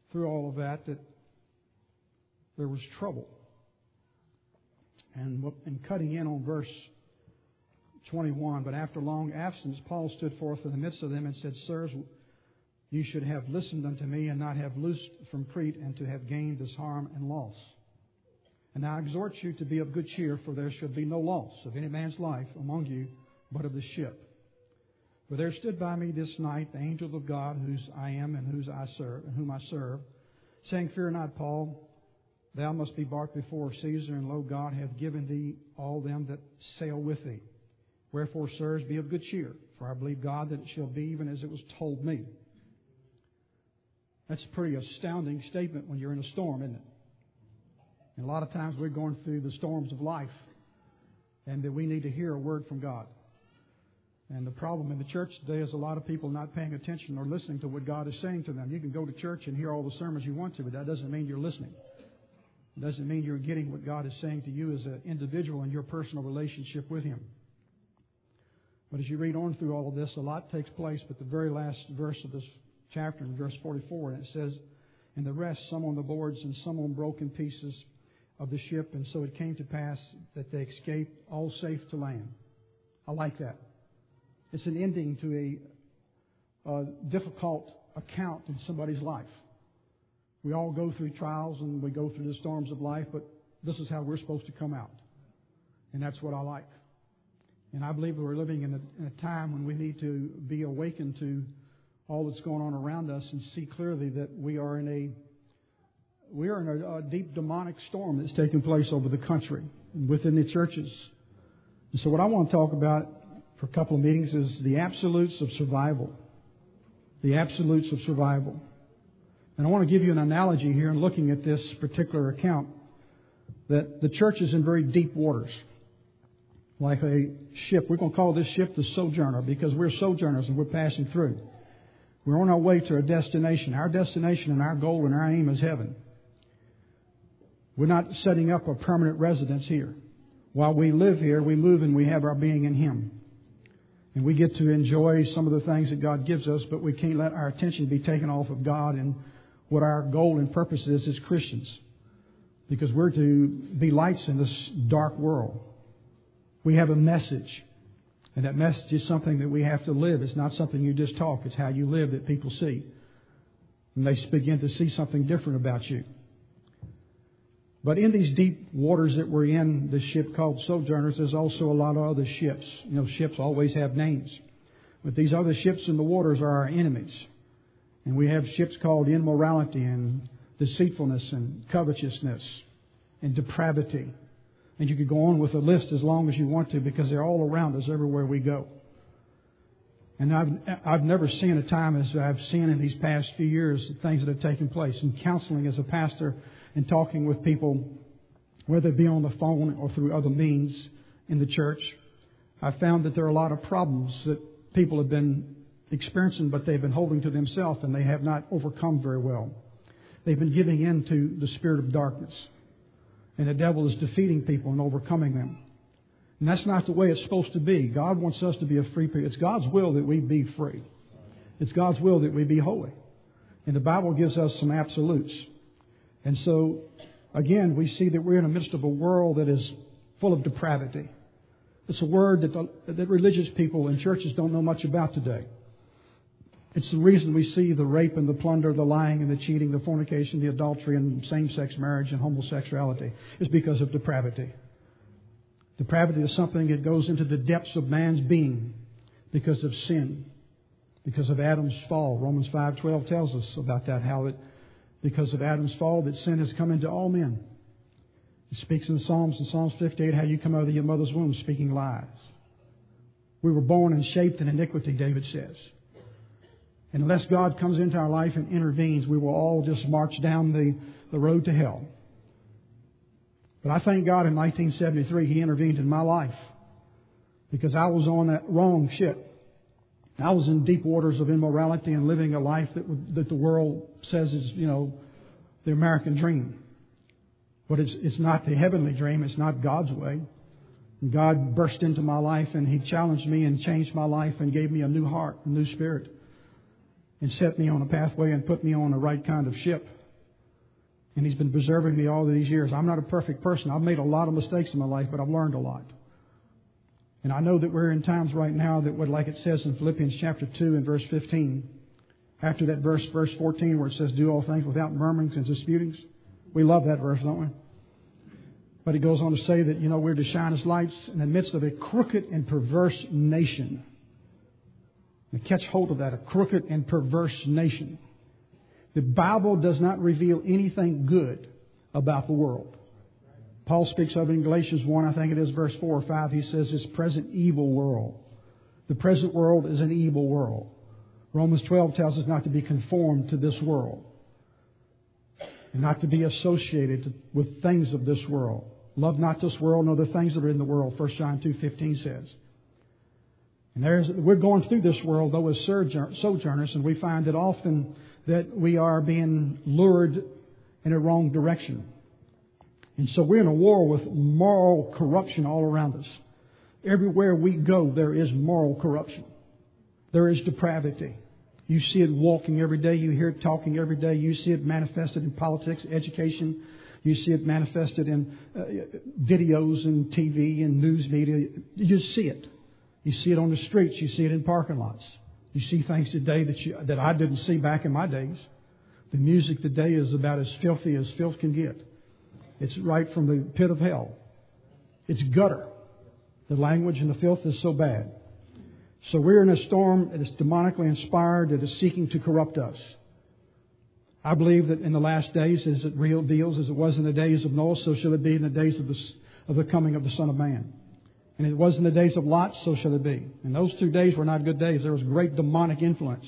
through all of that there was trouble. And cutting in on verse 21, but after long absence, Paul stood forth in the midst of them and said, Sirs, you should have listened unto me and not have loosed from Crete and to have gained this harm and loss. And I exhort you to be of good cheer, for there shall be no loss of any man's life among you, but of the ship. For there stood by me this night the angel of God, whose I am and whom I serve, saying, Fear not, Paul, thou must be brought before Caesar, and lo, God hath given thee all them that sail with thee. Wherefore, sirs, be of good cheer, for I believe God that it shall be even as it was told me. That's a pretty astounding statement when you're in a storm, isn't it? And a lot of times we're going through the storms of life, and that we need to hear a word from God. And the problem in the church today is a lot of people not paying attention or listening to what God is saying to them. You can go to church and hear all the sermons you want to, but that doesn't mean you're listening. It doesn't mean you're getting what God is saying to you as an individual in your personal relationship with Him. But as you read on through all of this, a lot takes place. But the very last verse of this chapter, in verse 44, and it says, And the rest, some on the boards and some on broken pieces of the ship. And so it came to pass that they escaped all safe to land. I like that. It's an ending to a difficult account in somebody's life. We all go through trials and we go through the storms of life, but this is how we're supposed to come out. And that's what I like. And I believe we're living in a time when we need to be awakened to all that's going on around us and see clearly that we are in a deep demonic storm that's taking place over the country and within the churches. And so what I want to talk about for a couple of meetings is the absolutes of survival. The absolutes of survival. And I want to give you an analogy here in looking at this particular account, that the church is in very deep waters. Like a ship. We're going to call this ship the Sojourner because we're sojourners and we're passing through. We're on our way to a destination. Our destination and our goal and our aim is heaven. We're not setting up a permanent residence here. While we live here, we move and we have our being in Him. And we get to enjoy some of the things that God gives us, but we can't let our attention be taken off of God and what our goal and purpose is as Christians. Because we're to be lights in this dark world. We have a message. And that message is something that we have to live. It's not something you just talk. It's how you live that people see. And they begin to see something different about you. But in these deep waters that we're in, the ship called Sojourners, there's also a lot of other ships. You know, ships always have names. But these other ships in the waters are our enemies. And we have ships called immorality and deceitfulness and covetousness and depravity. And you could go on with a list as long as you want to because they're all around us everywhere we go. And I've never seen a time as I've seen in these past few years the things that have taken place. In counseling as a pastor and talking with people, whether it be on the phone or through other means in the church, I found that there are a lot of problems that people have been experiencing, but they've been holding to themselves and they have not overcome very well. They've been giving in to the spirit of darkness. And the devil is defeating people and overcoming them. And that's not the way it's supposed to be. God wants us to be a free people. It's God's will that we be free. It's God's will that we be holy. And the Bible gives us some absolutes. And so, again, we see that we're in the midst of a world that is full of depravity. It's a word that religious people and churches don't know much about today. It's the reason we see the rape and the plunder, the lying and the cheating, the fornication, the adultery and same-sex marriage and homosexuality. It's because of depravity. Depravity is something that goes into the depths of man's being because of sin, because of Adam's fall. Romans 5:12 tells us about that, how that because of Adam's fall that sin has come into all men. It speaks in Psalms 58, how you come out of your mother's womb speaking lies. We were born and shaped in iniquity, David says. And unless God comes into our life and intervenes, we will all just march down the road to hell. But I thank God in 1973 He intervened in my life because I was on that wrong ship. I was in deep waters of immorality and living a life that the world says is, the American dream. But it's not the heavenly dream. It's not God's way. And God burst into my life and He challenged me and changed my life and gave me a new heart, a new spirit. And set me on a pathway and put me on the right kind of ship And He's been preserving me all these years. I'm not a perfect person. I've made a lot of mistakes in my life, but I've learned a lot. And I know that we're in times right now that would, like it says in Philippians chapter 2 and verse 15, after that verse 14, where it says, do all things without murmurings and disputings. We love that verse, don't we? But he goes on to say that, we're to shine as lights in the midst of a crooked and perverse nation. Now catch hold of that, a crooked and perverse nation. The Bible does not reveal anything good about the world. Paul speaks of it in Galatians 1, I think it is verse 4 or 5. He says this present evil world. The present world is an evil world. Romans 12 tells us not to be conformed to this world. And not to be associated with things of this world. Love not this world nor the things that are in the world, 1 John 2:15 says. And we're going through this world, though, as sojourners, and we find that often that we are being lured in a wrong direction. And so we're in a war with moral corruption all around us. Everywhere we go, there is moral corruption. There is depravity. You see it walking every day. You hear it talking every day. You see it manifested in politics, education. You see it manifested in videos and TV and news media. You just see it. You see it on the streets. You see it in parking lots. You see things today that I didn't see back in my days. The music today is about as filthy as filth can get. It's right from the pit of hell. It's gutter. The language and the filth is so bad. So we're in a storm that is demonically inspired, that is seeking to corrupt us. I believe that in the last days, as it real deals, as it was in the days of Noah, so shall it be in the days of the coming of the Son of Man. And it was in the days of Lot, so shall it be. And those 2 days were not good days. There was great demonic influence.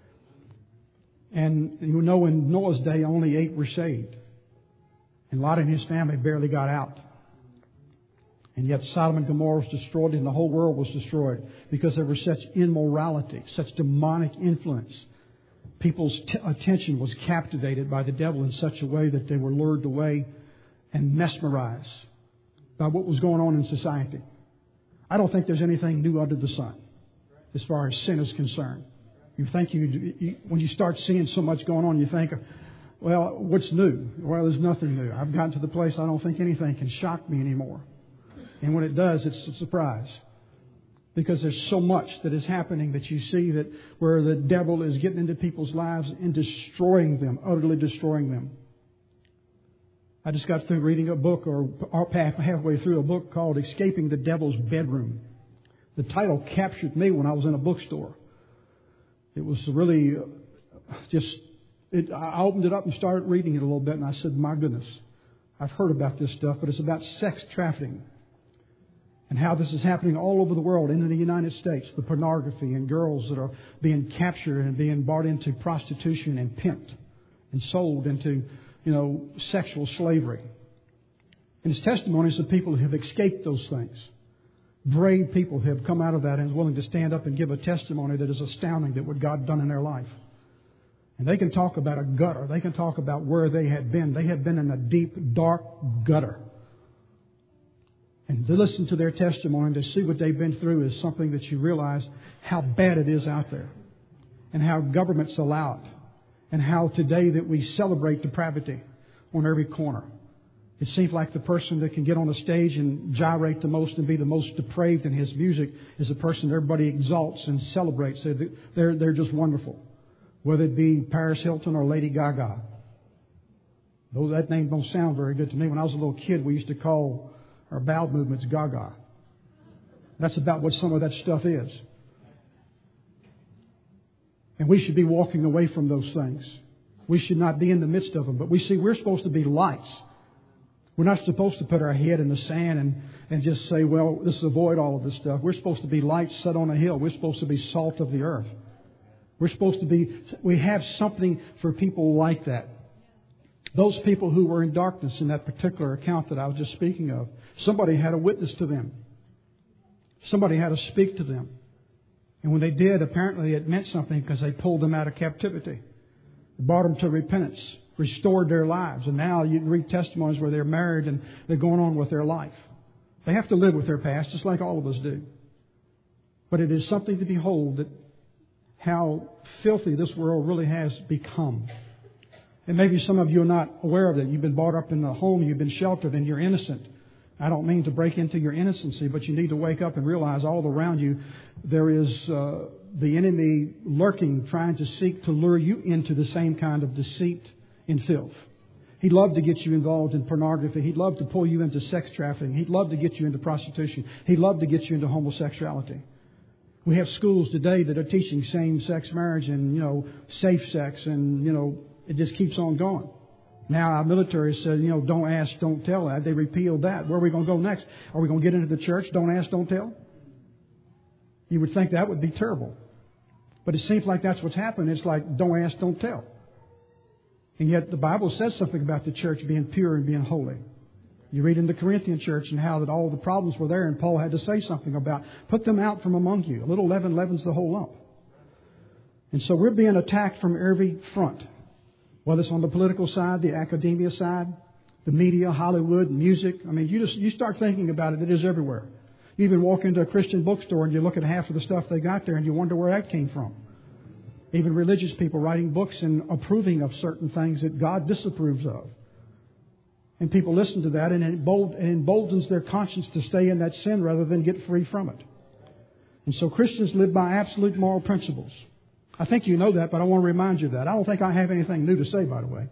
And in Noah's day, only 8 were saved. And Lot and his family barely got out. And yet Sodom and Gomorrah was destroyed and the whole world was destroyed because there was such immorality, such demonic influence. People's attention was captivated by the devil in such a way that they were lured away and mesmerized by what was going on in society. I don't think there's anything new under the sun as far as sin is concerned. You think when you start seeing so much going on, you think, well, what's new? Well, there's nothing new. I've gotten to the place I don't think anything can shock me anymore. And when it does, it's a surprise. Because there's so much that is happening that you see that where the devil is getting into people's lives and destroying them, utterly destroying them. I just got through reading a book, or halfway through a book called Escaping the Devil's Bedroom. The title captured me when I was in a bookstore. It was really I opened it up and started reading it a little bit, and I said, my goodness, I've heard about this stuff, but it's about sex trafficking. And how this is happening all over the world, in the United States, the pornography and girls that are being captured and being brought into prostitution and pimped and sold into, sexual slavery. And his testimonies of people who have escaped those things. Brave people who have come out of that and are willing to stand up and give a testimony that is astounding that what God done in their life. And they can talk about a gutter. They can talk about where they had been. They had been in a deep, dark gutter. And to listen to their testimony and to see what they've been through is something that you realize how bad it is out there. And how governments allow it. And how today that we celebrate depravity on every corner. It seems like the person that can get on the stage and gyrate the most and be the most depraved in his music is the person that everybody exalts and celebrates. They're just wonderful. Whether it be Paris Hilton or Lady Gaga. Though that name don't sound very good to me. When I was a little kid, we used to call our bowel movements Gaga. That's about what some of that stuff is. And we should be walking away from those things. We should not be in the midst of them. But we're supposed to be lights. We're not supposed to put our head in the sand and just say, well, let's avoid all of this stuff. We're supposed to be lights set on a hill. We're supposed to be salt of the earth. We have something for people like that. Those people who were in darkness in that particular account that I was just speaking of, somebody had to witness to them. Somebody had to speak to them. And when they did, apparently it meant something because they pulled them out of captivity. They brought them to repentance, restored their lives. And now you can read testimonies where they're married and they're going on with their life. They have to live with their past just like all of us do. But it is something to behold that how filthy this world really has become. And maybe some of you are not aware of it. You've been brought up in the home, you've been sheltered, and you're innocent. I don't mean to break into your innocency, but you need to wake up and realize all around you there is the enemy lurking, trying to seek to lure you into the same kind of deceit and filth. He'd love to get you involved in pornography. He'd love to pull you into sex trafficking. He'd love to get you into prostitution. He'd love to get you into homosexuality. We have schools today that are teaching same-sex marriage and, safe sex, and, it just keeps on going. Now our military said, don't ask, don't tell. They repealed that. Where are we going to go next? Are we going to get into the church? Don't ask, don't tell? You would think that would be terrible. But it seems like that's what's happened. It's like, don't ask, don't tell. And yet the Bible says something about the church being pure and being holy. You read in the Corinthian church and how that all the problems were there, and Paul had to say something about, put them out from among you. A little leaven leavens the whole lump. And so we're being attacked from every front. Whether it's on the political side, the academia side, the media, Hollywood, music. I mean, you start thinking about it, it is everywhere. You even walk into a Christian bookstore and you look at half of the stuff they got there and you wonder where that came from. Even religious people writing books and approving of certain things that God disapproves of. And people listen to that, and it emboldens their conscience to stay in that sin rather than get free from it. And so Christians live by absolute moral principles. I think you know that, but I want to remind you of that. I don't think I have anything new to say, by the way.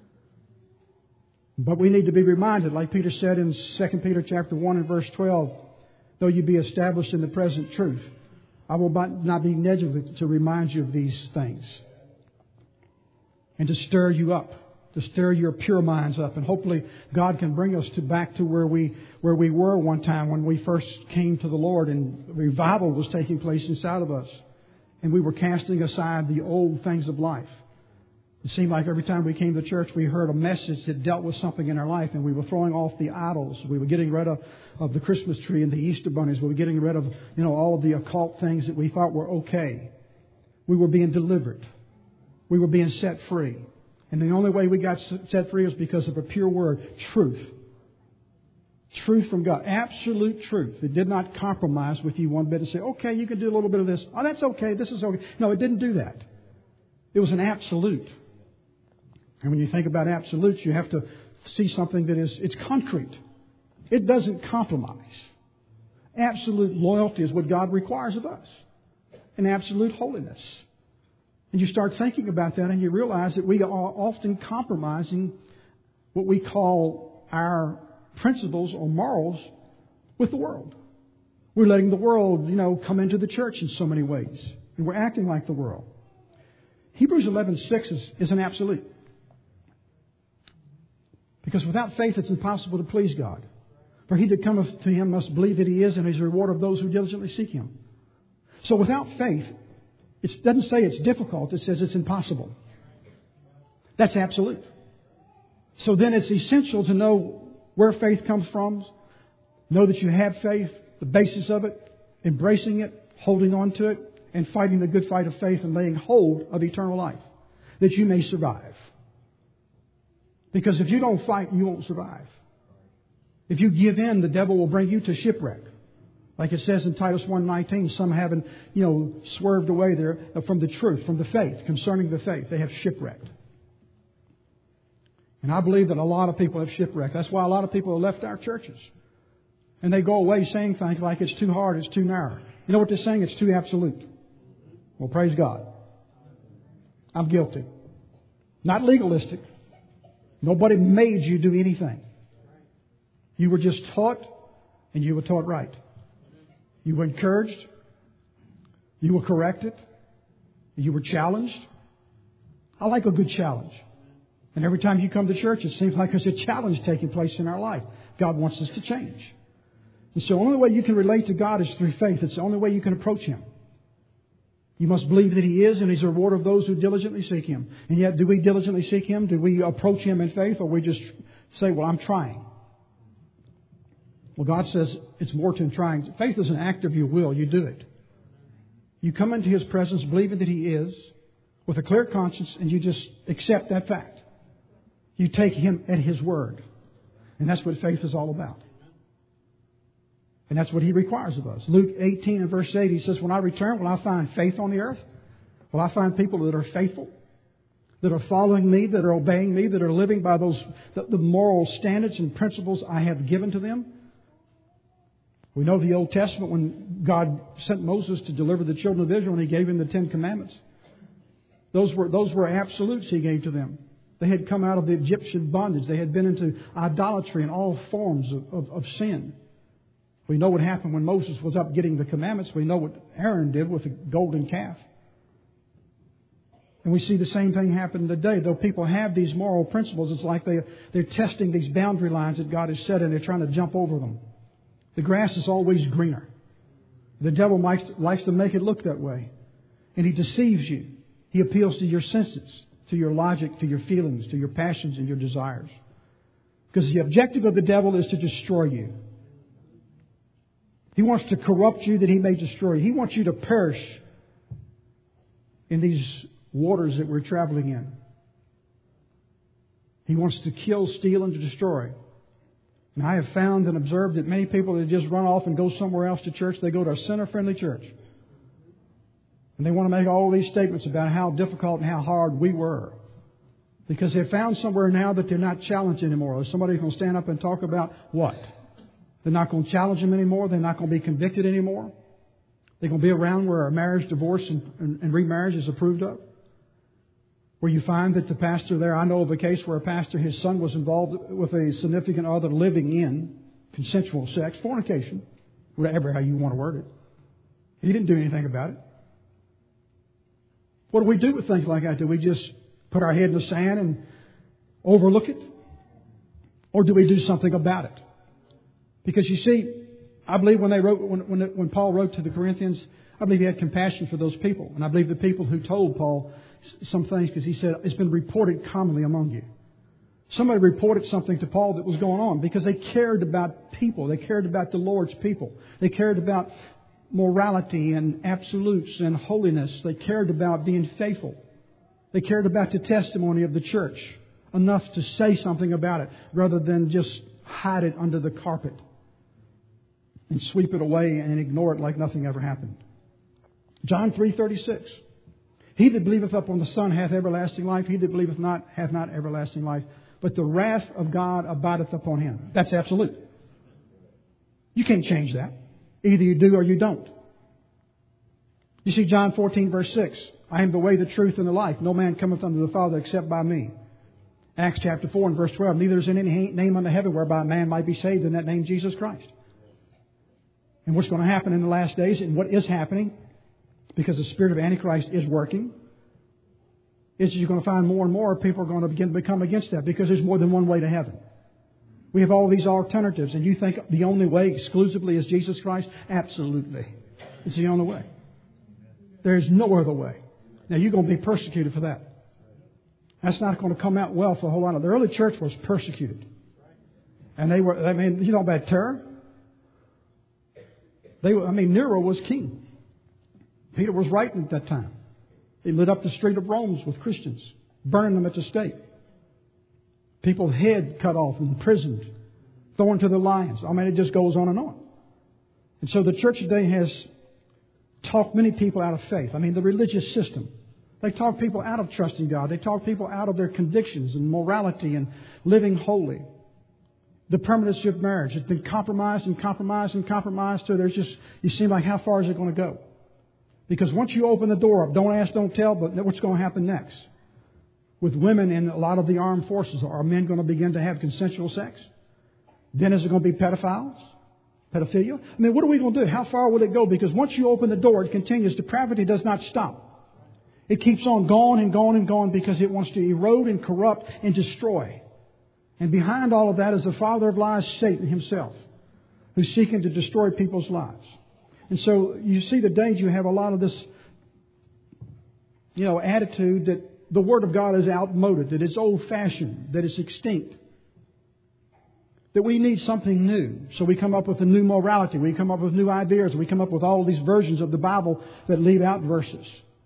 But we need to be reminded, like Peter said in 2 Peter chapter 1 and verse 12, though you be established in the present truth, I will not be negligent to remind you of these things. And to stir you up, to stir your pure minds up. And hopefully God can bring us back to where we were one time when we first came to the Lord and revival was taking place inside of us. And we were casting aside the old things of life. It seemed like every time we came to church, we heard a message that dealt with something in our life, and we were throwing off the idols. We were getting rid of the Christmas tree and the Easter bunnies. We were getting rid of, all of the occult things that we thought were okay. We were being delivered. We were being set free. And the only way we got set free was because of a pure word, truth. Truth from God. Absolute truth. It did not compromise with you one bit and say, okay, you can do a little bit of this. Oh, that's okay. This is okay. No, it didn't do that. It was an absolute. And when you think about absolutes, you have to see something that it's concrete. It doesn't compromise. Absolute loyalty is what God requires of us. And absolute holiness. And you start thinking about that and you realize that we are often compromising what we call our principles or morals with the world. We're letting the world, come into the church in so many ways. And we're acting like the world. Hebrews 11:6 is an absolute. Because without faith it's impossible to please God. For he that cometh to him must believe that he is, and is a reward of those who diligently seek him. So without faith, it doesn't say it's difficult, it says it's impossible. That's absolute. So then it's essential to know where faith comes from. Know that you have faith, the basis of it, embracing it, holding on to it, and fighting the good fight of faith and laying hold of eternal life, that you may survive. Because if you don't fight, you won't survive. If you give in, the devil will bring you to shipwreck. Like it says in Titus 1:19, some having, swerved away there from the truth, from the faith, concerning the faith. They have shipwrecked. And I believe that a lot of people have shipwrecked. That's why a lot of people have left our churches. And they go away saying things like it's too hard, it's too narrow. You know what they're saying? It's too absolute. Well, praise God. I'm guilty. Not legalistic. Nobody made you do anything. You were just taught, and you were taught right. You were encouraged. You were corrected. You were challenged. I like a good challenge. And every time you come to church, it seems like there's a challenge taking place in our life. God wants us to change. And so the only way you can relate to God is through faith. It's the only way you can approach Him. You must believe that He is, and He's a reward of those who diligently seek Him. And yet, do we diligently seek Him? Do we approach Him in faith? Or we just say, well, I'm trying? Well, God says it's more than trying. Faith is an act of your will. You do it. You come into His presence believing that He is, with a clear conscience, and you just accept that fact. You take Him at His word. And that's what faith is all about. And that's what He requires of us. Luke 18 and verse 8, He says, when I return, will I find faith on the earth? Will I find people that are faithful? that are following me, that are obeying me, that are living by the moral standards and principles I have given to them. We know the Old Testament when God sent Moses to deliver the children of Israel and He gave him the Ten Commandments. Those were absolutes He gave to them. They had come out of the Egyptian bondage. They had been into idolatry and all forms of sin. We know what happened when Moses was up getting the commandments. We know what Aaron did with the golden calf. And we see the same thing happen today. Though people have these moral principles, it's like they're testing these boundary lines that God has set and they're trying to jump over them. The grass is always greener. The devil likes to make it look that way. And he deceives you. He appeals to your senses, to your logic, to your feelings, to your passions and your desires. Because the objective of the devil is to destroy you. He wants to corrupt you that he may destroy you. He wants you to perish in these waters that we're traveling in. He wants to kill, steal, and to destroy. And I have found and observed that many people that just run off and go somewhere else to church, they go to a sinner-friendly church. And they want to make all these statements about how difficult and how hard we were. Because they've found somewhere now that they're not challenged anymore. Somebody's going to stand up and talk about what? They're not going to challenge them anymore. They're not going to be convicted anymore. They're going to be around where a marriage, divorce, and remarriage is approved of. Where you find that the pastor there, I know of a case where a pastor, his son was involved with a significant other living in consensual sex, fornication, whatever how you want to word it. He didn't do anything about it. What do we do with things like that? Do we just put our head in the sand and overlook it? Or do we do something about it? Because you see, I believe when Paul wrote to the Corinthians, I believe he had compassion for those people. And I believe the people who told Paul some things, because he said, it's been reported commonly among you. Somebody reported something to Paul that was going on because they cared about people. They cared about the Lord's people. They cared about morality and absolutes and holiness. They cared about being faithful. They cared about the testimony of the church enough to say something about it rather than just hide it under the carpet and sweep it away and ignore it like nothing ever happened. John 3:36. He that believeth upon the Son hath everlasting life. He that believeth not hath not everlasting life. But the wrath of God abideth upon him. That's absolute. You can't change that. Either you do or you don't. You see John 14 verse 6. I am the way, the truth, and the life. No man cometh unto the Father except by me. Acts chapter 4 and verse 12. Neither is any name under heaven whereby a man might be saved in that name Jesus Christ. And what's going to happen in the last days, and what is happening, because the spirit of Antichrist is working, is you're going to find more and more people are going to begin to become against that because there's more than one way to heaven. We have all these alternatives, and you think the only way exclusively is Jesus Christ? Absolutely. It's the only way. There's no other way. Now, you're going to be persecuted for that. That's not going to come out well for a whole lot of... The early church was persecuted. And they were, you know about terror? Nero was king. Peter was writing at that time. He lit up the street of Rome with Christians, burning them at the stake. People's head cut off, imprisoned, thrown to the lions. It just goes on and on. And so the church today has talked many people out of faith. The religious system. They talk people out of trusting God. They talk people out of their convictions and morality and living holy. The permanency of marriage has been compromised and compromised and compromised till there's just, you seem like how far is it going to go? Because once you open the door up, don't ask, don't tell, but what's going to happen next? With women in a lot of the armed forces, are men going to begin to have consensual sex? Then is it going to be pedophiles? Pedophilia? What are we going to do? How far will it go? Because once you open the door, it continues. Depravity does not stop. It keeps on going and going and going because it wants to erode and corrupt and destroy. And behind all of that is the father of lies, Satan himself, who's seeking to destroy people's lives. And so you see today you have a lot of this, attitude that the Word of God is outmoded, that it's old-fashioned, that it's extinct. That we need something new. So we come up with a new morality. We come up with new ideas. We come up with all these versions of the Bible that leave out verses.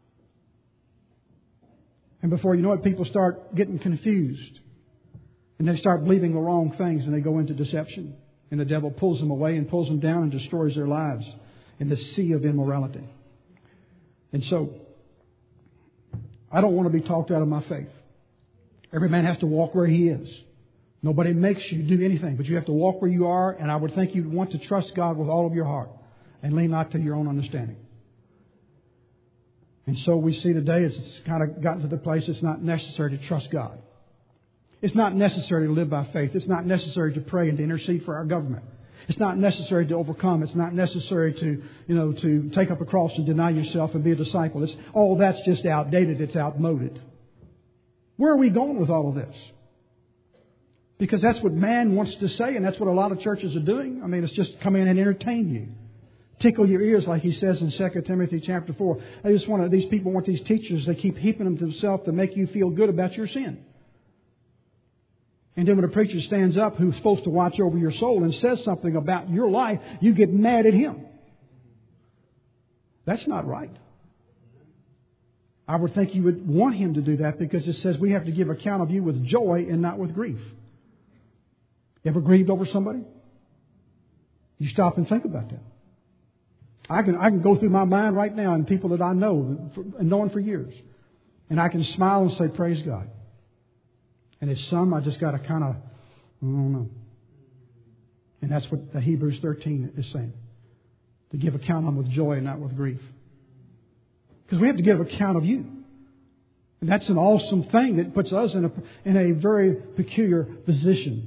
And before you know it, people start getting confused. And they start believing the wrong things and they go into deception. And the devil pulls them away and pulls them down and destroys their lives in the sea of immorality. And so, I don't want to be talked out of my faith. Every man has to walk where he is. Nobody makes you do anything, but you have to walk where you are, and I would think you'd want to trust God with all of your heart and lean not to your own understanding. And so we see today it's kind of gotten to the place it's not necessary to trust God. It's not necessary to live by faith. It's not necessary to pray and to intercede for our government. It's not necessary to overcome. It's not necessary to take up a cross and deny yourself and be a disciple. All that's just outdated. It's outmoded. Where are we going with all of this? Because that's what man wants to say, and that's what a lot of churches are doing. I mean, it's just come in and entertain you. Tickle your ears, like he says in 2 Timothy chapter 4. These people want these teachers, they keep heaping them to themselves to make you feel good about your sin. And then when a preacher stands up who's supposed to watch over your soul and says something about your life, you get mad at him. That's not right. I would think you would want him to do that because it says we have to give account of you with joy and not with grief. You ever grieved over somebody? You stop and think about that. I can go through my mind right now and people that I know and known for years. And I can smile and say, praise God. And it's some I just got to kind of, I don't know. And that's what the Hebrews 13 is saying. To give account of with joy and not with grief. Because we have to give account of you. And that's an awesome thing that puts us in a very peculiar position.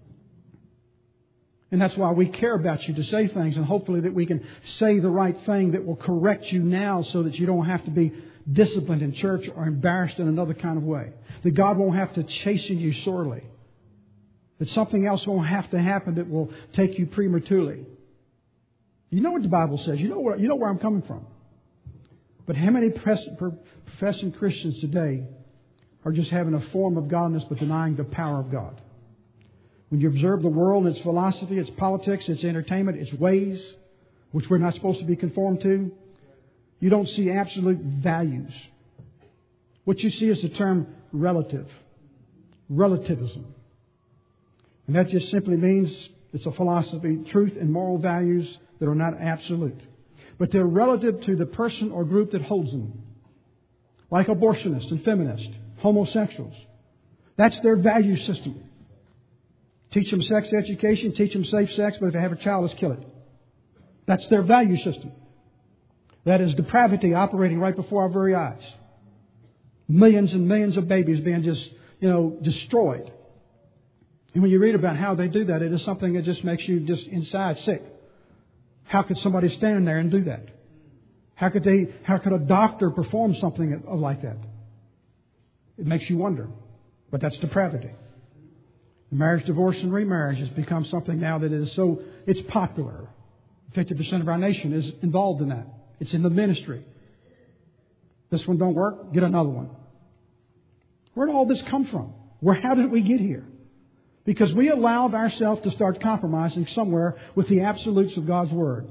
And that's why we care about you to say things, and hopefully that we can say the right thing that will correct you now so that you don't have to be disciplined in church or embarrassed in another kind of way. That God won't have to chasten you sorely. That something else won't have to happen that will take you prematurely. You know what the Bible says. You know where I'm coming from. But how many professing Christians today are just having a form of godliness but denying the power of God? When you observe the world, its philosophy, its politics, its entertainment, its ways, which we're not supposed to be conformed to, you don't see absolute values. What you see is the term relative. Relativism. And that just simply means it's a philosophy, truth and moral values that are not absolute. But they're relative to the person or group that holds them. Like abortionists and feminists, homosexuals. That's their value system. Teach them sex education, teach them safe sex, but if they have a child, let's kill it. That's their value system. That is depravity operating right before our very eyes. Millions and millions of babies being just, destroyed. And when you read about how they do that, it is something that just makes you just inside sick. How could somebody stand there and do that? How could a doctor perform something like that? It makes you wonder. But that's depravity. Marriage, divorce, and remarriage has become something now that it's popular. 50% of our nation is involved in that. It's in the ministry. This one don't work, get another one. Where did all this come from? How did we get here? Because we allowed ourselves to start compromising somewhere with the absolutes of God's Word.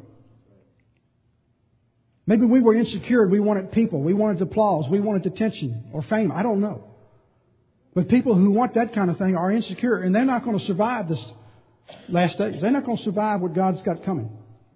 Maybe we were insecure. We wanted people. We wanted applause. We wanted attention or fame. I don't know. But people who want that kind of thing are insecure, and they're not going to survive this last days. They're not going to survive what God's got coming.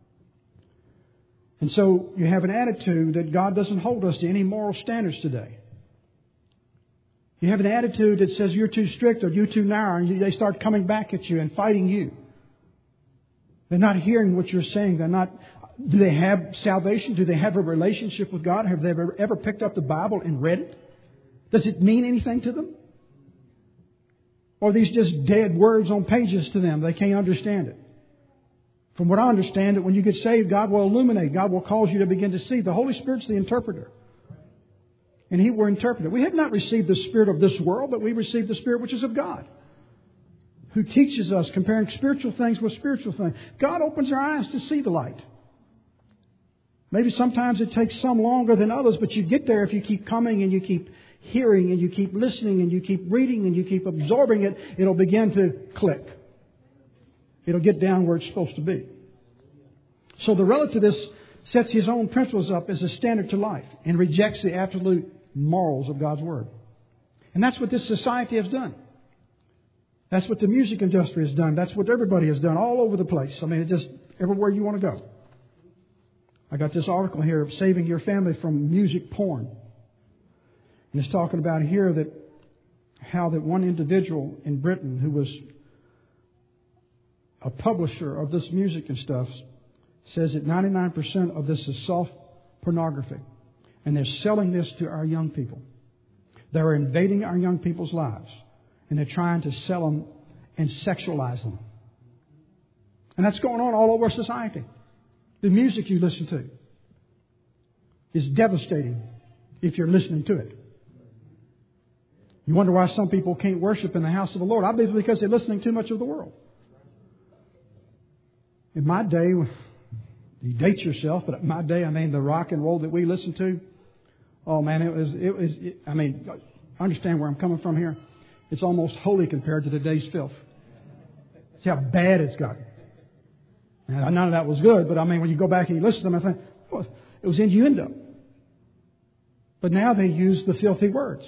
And so you have an attitude that God doesn't hold us to any moral standards today. You have an attitude that says you're too strict or you're too narrow, and they start coming back at you and fighting you. They're not hearing what you're saying. Do they have salvation? Do they have a relationship with God? Have they ever picked up the Bible and read it? Does it mean anything to them? Or are these just dead words on pages to them? They can't understand it. From what I understand, that when you get saved, God will illuminate. God will cause you to begin to see. The Holy Spirit's the interpreter. And He will interpret it. We have not received the spirit of this world, but we received the Spirit which is of God, who teaches us comparing spiritual things with spiritual things. God opens our eyes to see the light. Maybe sometimes it takes some longer than others, but you get there if you keep coming and you keep hearing and you keep listening and you keep reading and you keep absorbing it. It'll begin to click. It'll get down where it's supposed to be. So the relativist sets his own principles up as a standard to life and rejects the absolute morals of God's Word. And that's what this society has done. That's what the music industry has done. That's what everybody has done all over the place. I mean, it's just everywhere you want to go. I got this article here of saving your family from music porn. And it's talking about here that how that one individual in Britain who was a publisher of this music and stuff says that 99% of this is soft pornography. And they're selling this to our young people. They're invading our young people's lives. And they're trying to sell them and sexualize them. And that's going on all over society. The music you listen to is devastating if you're listening to it. You wonder why some people can't worship in the house of the Lord. I believe it's because they're listening too much of the world. In my day, you date yourself, but in my day, the rock and roll that we listened to, oh man, understand where I'm coming from here. It's almost holy compared to today's filth. See how bad it's gotten. And none of that was good, but when you go back and you listen to them, I think, well, it was innuendo. But now they use the filthy words.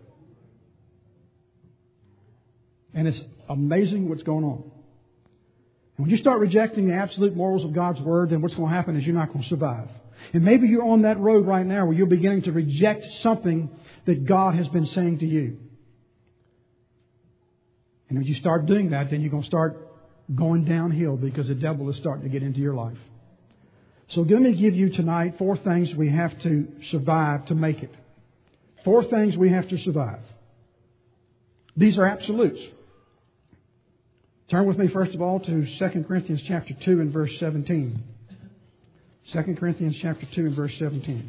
And it's amazing what's going on. And when you start rejecting the absolute morals of God's Word, then what's going to happen is you're not going to survive. And maybe you're on that road right now where you're beginning to reject something that God has been saying to you. And when you start doing that, then you're going to start going downhill because the devil is starting to get into your life. So let me give you tonight 4 things we have to survive to make it. 4 things we have to survive. These are absolutes. Turn with me, first of all, to 2 Corinthians chapter 2 and verse 17. 2 Corinthians chapter 2 and verse 17.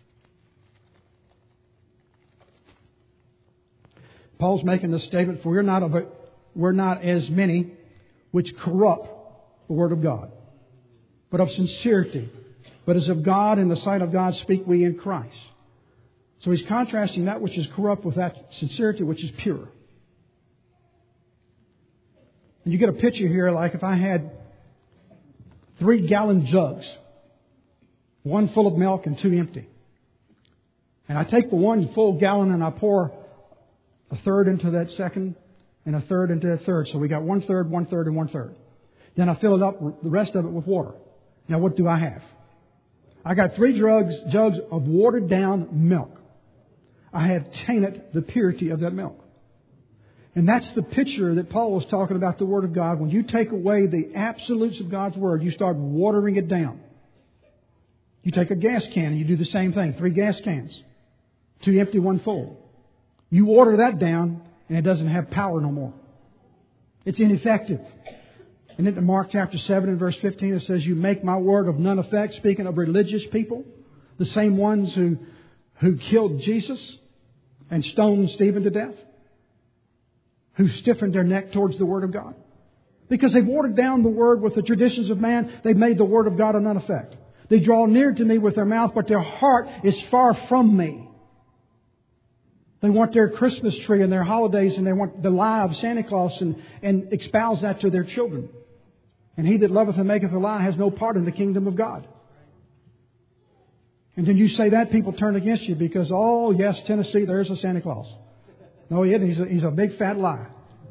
Paul's making this statement, for we're not as many which corrupt the word of God, but of sincerity. But as of God, in the sight of God, speak we in Christ. So he's contrasting that which is corrupt with that sincerity which is pure. And you get a picture here like if I had 3-gallon jugs, 1 full of milk and 2 empty. And I take the 1 full gallon and I pour a third into that second and a third into that third. So we got 1/3, 1/3, and 1/3. Then I fill it up, the rest of it with water. Now what do I have? I got 3 jugs of watered down milk. I have tainted the purity of that milk. And that's the picture that Paul was talking about the Word of God. When you take away the absolutes of God's Word, you start watering it down. You take a gas can and you do the same thing. 3 gas cans. 2 empty, 1 full. You water that down and it doesn't have power no more. It's ineffective. And in Mark chapter 7 and verse 15 it says, you make my word of none effect. Speaking of religious people, the same ones who killed Jesus and stoned Stephen to death, who stiffened their neck towards the Word of God. Because they've watered down the Word with the traditions of man, they've made the Word of God of none effect. They draw near to me with their mouth, but their heart is far from me. They want their Christmas tree and their holidays, and they want the lie of Santa Claus and espouse that to their children. And he that loveth and maketh a lie has no part in the kingdom of God. And then you say that, people turn against you because, oh yes, Tennessee, there's a Santa Claus. No, he isn't. He's a big fat lie.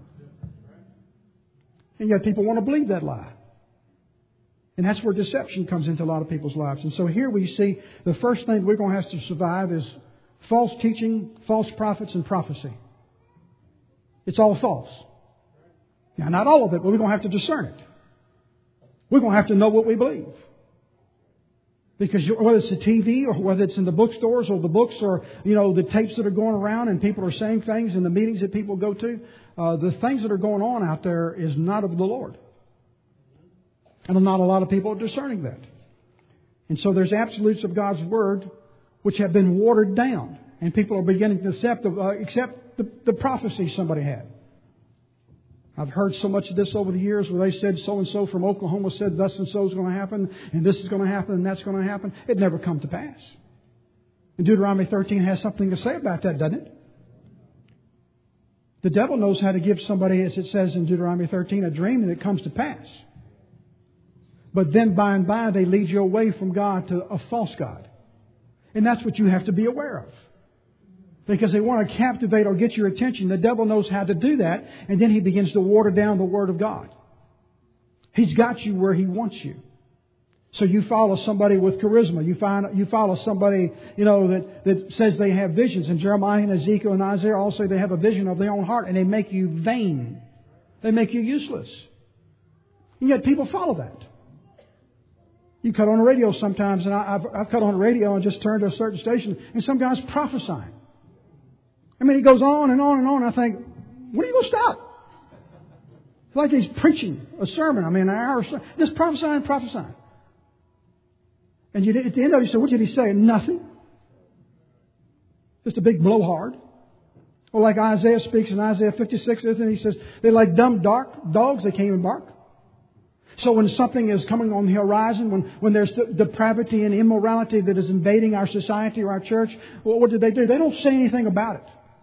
And yet people want to believe that lie. And that's where deception comes into a lot of people's lives. And so here we see the first thing we're going to have to survive is false teaching, false prophets, and prophecy. It's all false. Now, not all of it, but we're going to have to discern it. We're going to have to know what we believe. Because whether it's the TV or whether it's in the bookstores or the books or, the tapes that are going around and people are saying things in the meetings that people go to, the things that are going on out there is not of the Lord. And not a lot of people are discerning that. And so there's absolutes of God's Word which have been watered down. And people are beginning to accept the prophecy somebody had. I've heard so much of this over the years where they said so-and-so from Oklahoma said thus and so is going to happen, and this is going to happen, and that's going to happen. It never come to pass. And Deuteronomy 13 has something to say about that, doesn't it? The devil knows how to give somebody, as it says in Deuteronomy 13, a dream, and it comes to pass. But then by and by they lead you away from God to a false God. And that's what you have to be aware of. Because they want to captivate or get your attention. The devil knows how to do that. And then he begins to water down the Word of God. He's got you where he wants you. So you follow somebody with charisma. You follow somebody, that says they have visions. And Jeremiah and Ezekiel and Isaiah all say they have a vision of their own heart, and they make you vain. They make you useless. And yet people follow that. You cut on the radio sometimes, and I've cut on the radio and just turned to a certain station, and some guy's prophesying. I mean, he goes on and on and on. And I think, when are you going to stop? It's like he's preaching a sermon. I mean, an hour, just prophesying. And at the end of it, you say, what did he say? Nothing. Just a big blowhard. Or like Isaiah speaks in Isaiah 56, isn't he? He says, they're like dumb dogs, they can't even bark. So when something is coming on the horizon, when there's depravity and immorality that is invading our society or our church, well, what do? They don't say anything about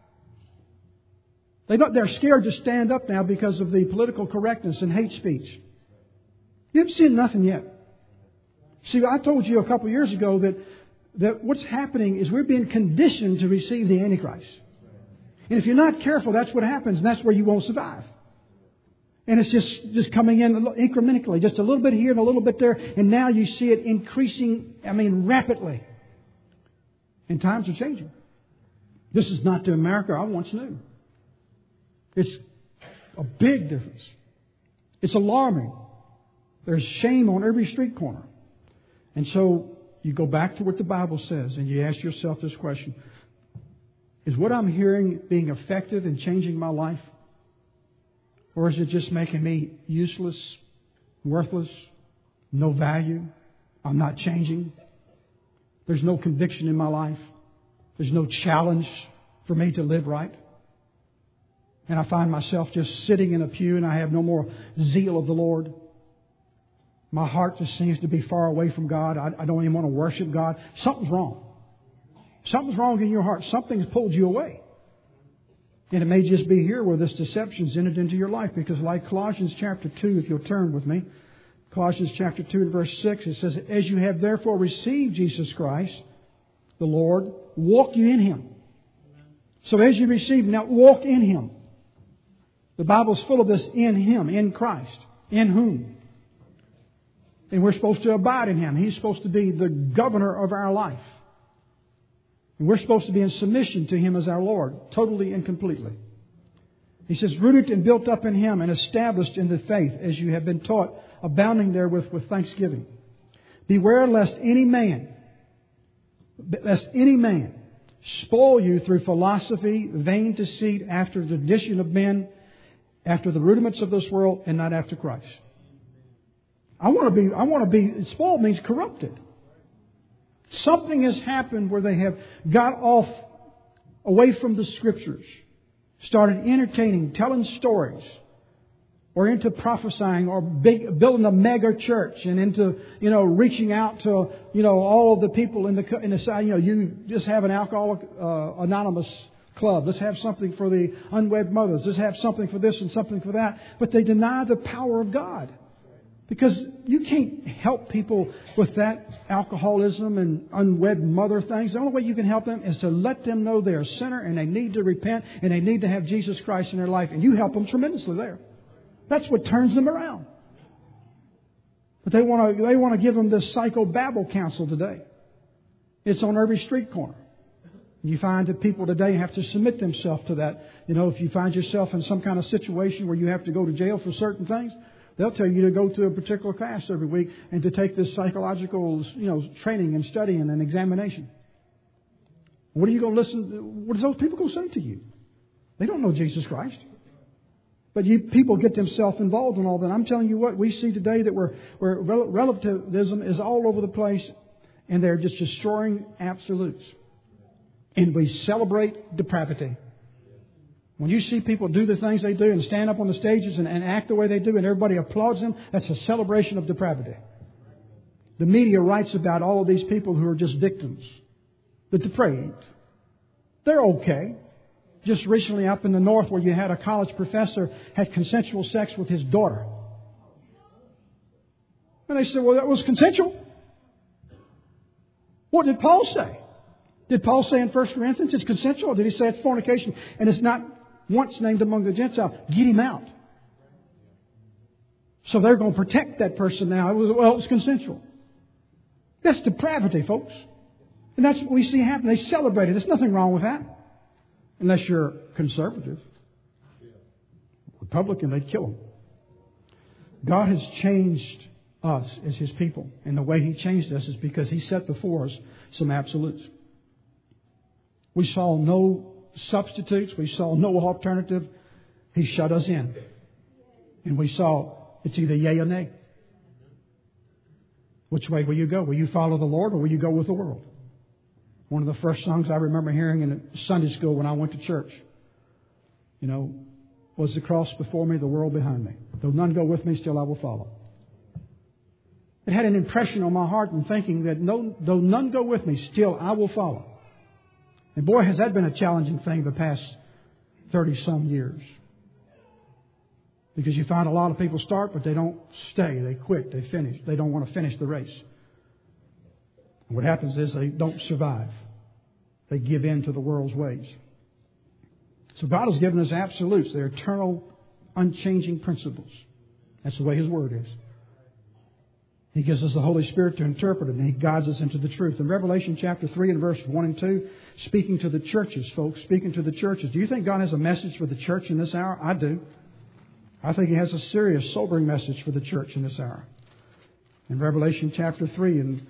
it. They're scared to stand up now because of the political correctness and hate speech. You haven't seen nothing yet. See, I told you a couple of years ago that what's happening is we're being conditioned to receive the Antichrist. And if you're not careful, that's what happens, and that's where you won't survive. And it's just coming in incrementally, just a little bit here and a little bit there, and now you see it increasing, rapidly. And times are changing. This is not the America I once knew. It's a big difference. It's alarming. There's shame on every street corner. And so you go back to what the Bible says and you ask yourself this question. Is what I'm hearing being effective in changing my life? Or is it just making me useless, worthless, no value? I'm not changing. There's no conviction in my life. There's no challenge for me to live right. And I find myself just sitting in a pew and I have no more zeal of the Lord. My heart just seems to be far away from God. I don't even want to worship God. Something's wrong. Something's wrong in your heart. Something's pulled you away. And it may just be here where this deception's entered into your life. Because like Colossians chapter 2, if you'll turn with me. Colossians chapter 2 and verse 6, it says, as you have therefore received Jesus Christ, the Lord, walk you in Him. So as you receive, now walk in Him. The Bible's full of this in Him, in Christ. In whom? And we're supposed to abide in Him. He's supposed to be the governor of our life. And we're supposed to be in submission to Him as our Lord, totally and completely. He says, rooted and built up in Him and established in the faith as you have been taught, abounding therewith with thanksgiving. Beware lest any man spoil you through philosophy, vain deceit, after the tradition of men, after the rudiments of this world, and not after Christ. I want to be, spoiled means corrupted. Something has happened where they have got off away from the Scriptures, started entertaining, telling stories, or into prophesying, or building a mega church, and into, reaching out to, all of the people in the side. You just have an Alcoholic Anonymous club. Let's have something for the unwed mothers. Let's have something for this and something for that. But they deny the power of God. Because you can't help people with that alcoholism and unwed mother things. The only way you can help them is to let them know they're a sinner and they need to repent and they need to have Jesus Christ in their life. And you help them tremendously there. That's what turns them around. But they want to give them this psychobabble counsel today. It's on every street corner. You find that people today have to submit themselves to that. If you find yourself in some kind of situation where you have to go to jail for certain things, they'll tell you to go to a particular class every week and to take this psychological, training and studying and examination. What are you going to listen? What are those people going to say to you? They don't know Jesus Christ. But people get themselves involved in all that. I'm telling you what, we see today that where relativism is all over the place, and they're just destroying absolutes. And we celebrate depravity. When you see people do the things they do and stand up on the stages and act the way they do and everybody applauds them, that's a celebration of depravity. The media writes about all of these people who are just victims. The depraved. They're okay. Just recently up in the north where you had a college professor had consensual sex with his daughter. And they said, well, that was consensual. What did Paul say? Did Paul say in 1 Corinthians it's consensual? Or did he say it's fornication and it's not once named among the Gentiles? Get him out. So they're going to protect that person now. It was consensual. That's depravity, folks. And that's what we see happen. They celebrate it. There's nothing wrong with that. Unless you're conservative. Republican, they'd kill them. God has changed us as His people. And the way He changed us is because He set before us some absolutes. We saw no substitutes. We saw no alternative. He shut us in. And we saw it's either yea or nay. Which way will you go? Will you follow the Lord or will you go with the world? One of the first songs I remember hearing in Sunday school when I went to church, was the cross before me, the world behind me. Though none go with me, still I will follow. It had an impression on my heart in thinking that though none go with me, still I will follow. And boy, has that been a challenging thing the past 30-some years. Because you find a lot of people start, but they don't stay. They quit. They finish. They don't want to finish the race. And what happens is they don't survive. They give in to the world's ways. So God has given us absolutes. They're eternal, unchanging principles. That's the way His Word is. He gives us the Holy Spirit to interpret it, and He guides us into the truth. In Revelation chapter 3 and verse 1 and 2, speaking to the churches, folks, speaking to the churches. Do you think God has a message for the church in this hour? I do. I think He has a serious, sobering message for the church in this hour. In Revelation chapter 3 and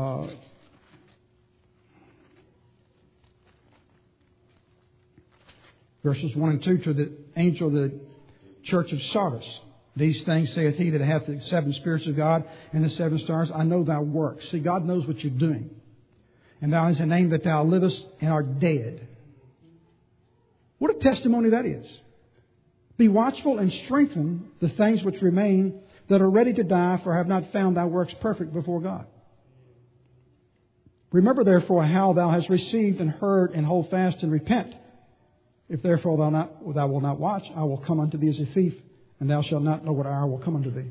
verses 1 and 2, to the angel of the church of Sardis. These things saith He that hath the 7 spirits of God and the 7 stars. I know thy works. See, God knows what you're doing. And thou hast a name that thou livest and art dead. What a testimony that is. Be watchful and strengthen the things which remain that are ready to die, for I have not found thy works perfect before God. Remember therefore how thou hast received and heard, and hold fast and repent. If therefore thou wilt not watch, I will come unto thee as a thief, and thou shalt not know what hour will come unto thee.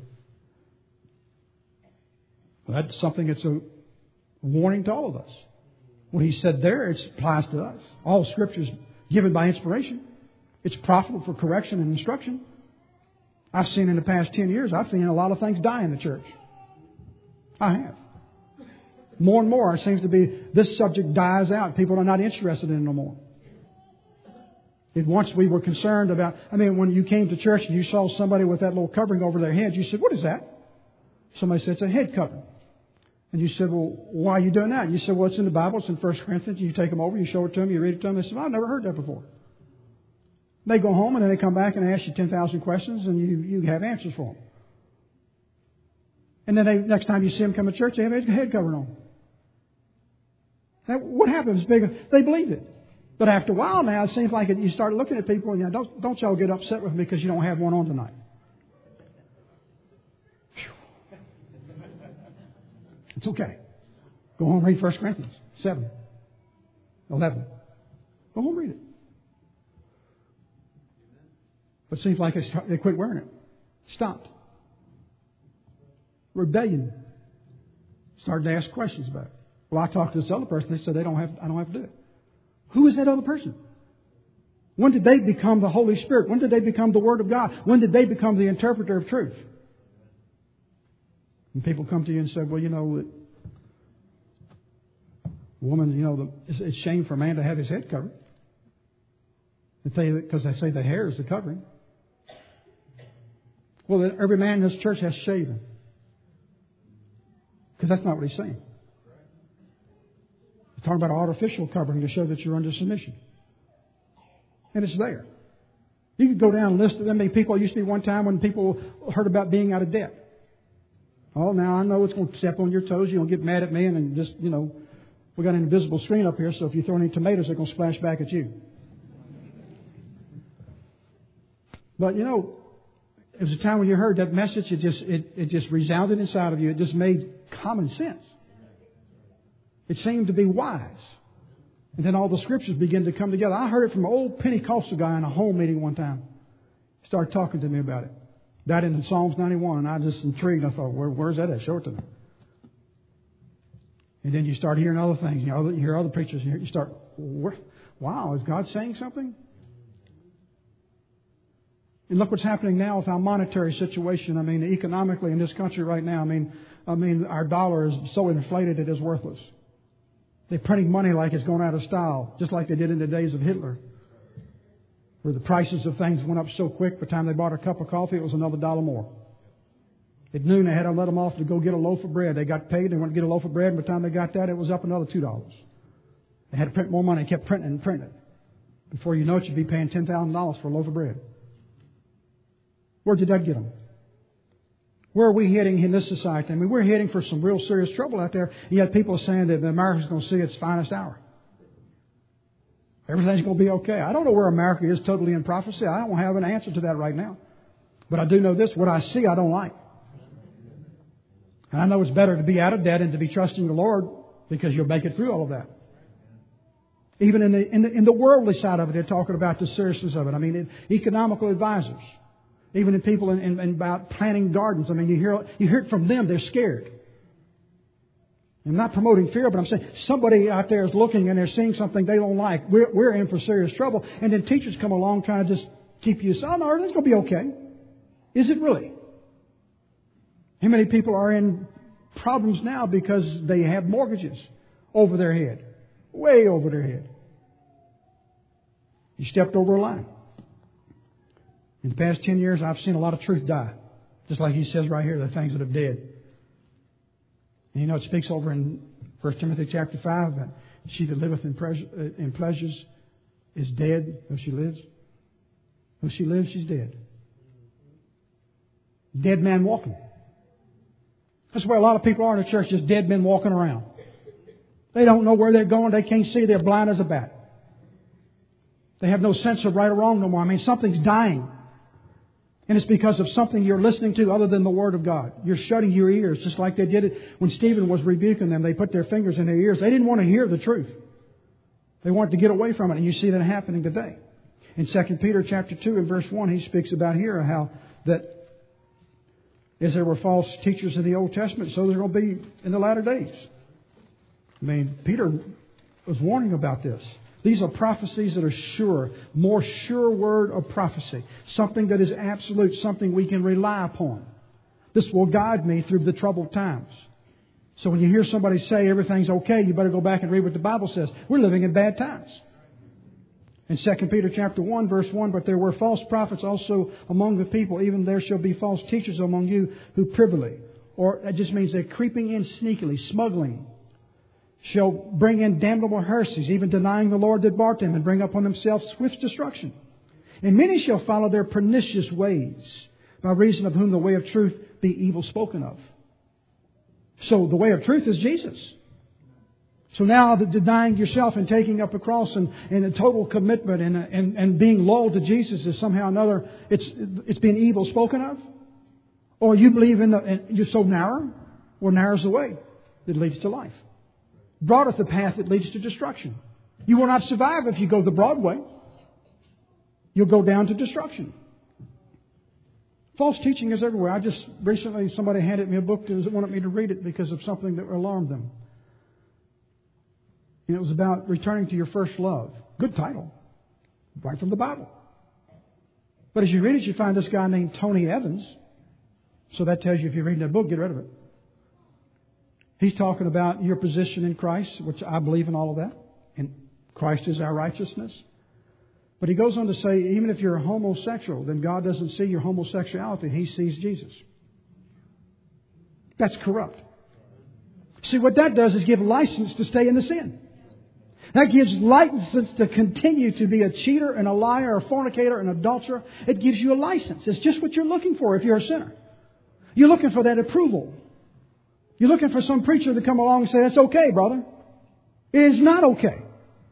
Well, that's something that's a warning to all of us. What He said there, it applies to us. All Scripture is given by inspiration. It's profitable for correction and instruction. I've seen in the past 10 years, I've seen a lot of things die in the church. I have. More and more, it seems to be, this subject dies out. People are not interested in it no more. Once we were concerned about, when you came to church and you saw somebody with that little covering over their head, you said, what is that? Somebody said, it's a head covering. And you said, well, why are you doing that? And you said, well, it's in the Bible. It's in 1 Corinthians. You take them over, you show it to them, you read it to them. They said, well, I've never heard that before. They go home and then they come back and ask you 10,000 questions and you have answers for them. And then next time you see them come to church, they have a head covering on. Now, what happens? They believe it. But after a while now, it seems like you start looking at people and don't y'all get upset with me because you don't have one on tonight. It's okay. Go home and read 1 Corinthians 7, 11. Go home and read it. But it seems like they quit wearing it. Stopped. Rebellion. Started to ask questions about it. Well, I talked to this other person. They said I don't have to do it. Who is that other person? When did they become the Holy Spirit? When did they become the Word of God? When did they become the interpreter of truth? And people come to you and say, well, woman, it's shame for a man to have his head covered. Because they say the hair is the covering. Well, every man in this church has shaven. Because that's not what he's saying. He's talking about artificial covering to show that you're under submission. And it's there. You could go down and list them. People used to be one time when people heard about being out of debt. Oh, now I know it's going to step on your toes. You're going to get mad at me and just, we got an invisible screen up here, so if you throw any tomatoes, they're going to splash back at you. But, it was a time when you heard that message, it just resounded inside of you. It just made common sense. It seemed to be wise. And then all the scriptures began to come together. I heard it from an old Pentecostal guy in a home meeting one time. He started talking to me about it. That in Psalms 91. And I was just intrigued. I thought, where's that at? Show it to me. And then you start hearing other things. You hear other preachers. And you start, wow, is God saying something? And look what's happening now with our monetary situation. I mean, economically in this country right now, I mean, our dollar is so inflated it is worthless. They're printing money like it's gone out of style, just like they did in the days of Hitler, where the prices of things went up so quick. By the time they bought a cup of coffee, it was another $1 more. At noon, they had to let them off to go get a loaf of bread. They got paid. They went to get a loaf of bread. And by the time they got that, it was up another $2. They had to print more money. They kept printing and printing. Before you know it, you'd be paying $10,000 for a loaf of bread. Where did that get them? Where are we heading in this society? I mean, we're heading for some real serious trouble out there. And yet people are saying that America's going to see its finest hour. Everything's going to be okay. I don't know where America is totally in prophecy. I don't have an answer to that right now. But I do know this. What I see, I don't like. And I know it's better to be out of debt and to be trusting the Lord because you'll make it through all of that. Even in the worldly side of it, they're talking about the seriousness of it. I mean, economical advisors. Even in people in about planting gardens. I mean, you hear it from them. They're scared. I'm not promoting fear, but I'm saying somebody out there is looking and they're seeing something they don't like. We're in for serious trouble. And then teachers come along trying to just keep you saying, oh, no, everything's going to be okay. Is it really? How many people are in problems now because they have mortgages over their head? Way over their head. You stepped over a line. In the past 10 years, I've seen a lot of truth die. Just like he says right here, the things that are dead. And you know, it speaks over in 1 Timothy chapter 5 that she that liveth in pleasures is dead, though she lives. Though she lives, she's dead. Dead man walking. That's where a lot of people are in the church, just dead men walking around. They don't know where they're going. They can't see. They're blind as a bat. They have no sense of right or wrong no more. I mean, something's dying. And it's because of something you're listening to other than the Word of God. You're shutting your ears, just like they did it when Stephen was rebuking them. They put their fingers in their ears. They didn't want to hear the truth. They wanted to get away from it. And you see that happening today. In 2 Peter chapter 2 and verse 1, he speaks about here how that as there were false teachers in the Old Testament, so there's going to be in the latter days. I mean, Peter was warning about this. These are prophecies that are sure, more sure word of prophecy. Something that is absolute, something we can rely upon. This will guide me through the troubled times. So when you hear somebody say everything's okay, you better go back and read what the Bible says. We're living in bad times. In 2 Peter chapter 1, verse 1, but there were false prophets also among the people. Even there shall be false teachers among you who privily, or that just means they're creeping in sneakily, smuggling, shall bring in damnable heresies, even denying the Lord that bought them, and bring upon themselves swift destruction. And many shall follow their pernicious ways, by reason of whom the way of truth be evil spoken of. So the way of truth is Jesus. So now the denying yourself and taking up a cross and a total commitment and being loyal to Jesus is somehow another, it's being evil spoken of. Or you believe you're so narrow, or narrow's the way that leads to life. Broad is the path that leads to destruction. You will not survive if you go the broad way. You'll go down to destruction. False teaching is everywhere. I just recently, somebody handed me a book that wanted me to read it because of something that alarmed them. And it was about returning to your first love. Good title. Right from the Bible. But as you read it, you find this guy named Tony Evans. So that tells you if you're reading that book, get rid of it. He's talking about your position in Christ, which I believe in all of that. And Christ is our righteousness. But he goes on to say, even if you're a homosexual, then God doesn't see your homosexuality. He sees Jesus. That's corrupt. See, what that does is give license to stay in the sin. That gives license to continue to be a cheater and a liar, a fornicator, an adulterer. It gives you a license. It's just what you're looking for if you're a sinner. You're looking for that approval. You're looking for some preacher to come along and say, that's okay, brother. It is not okay.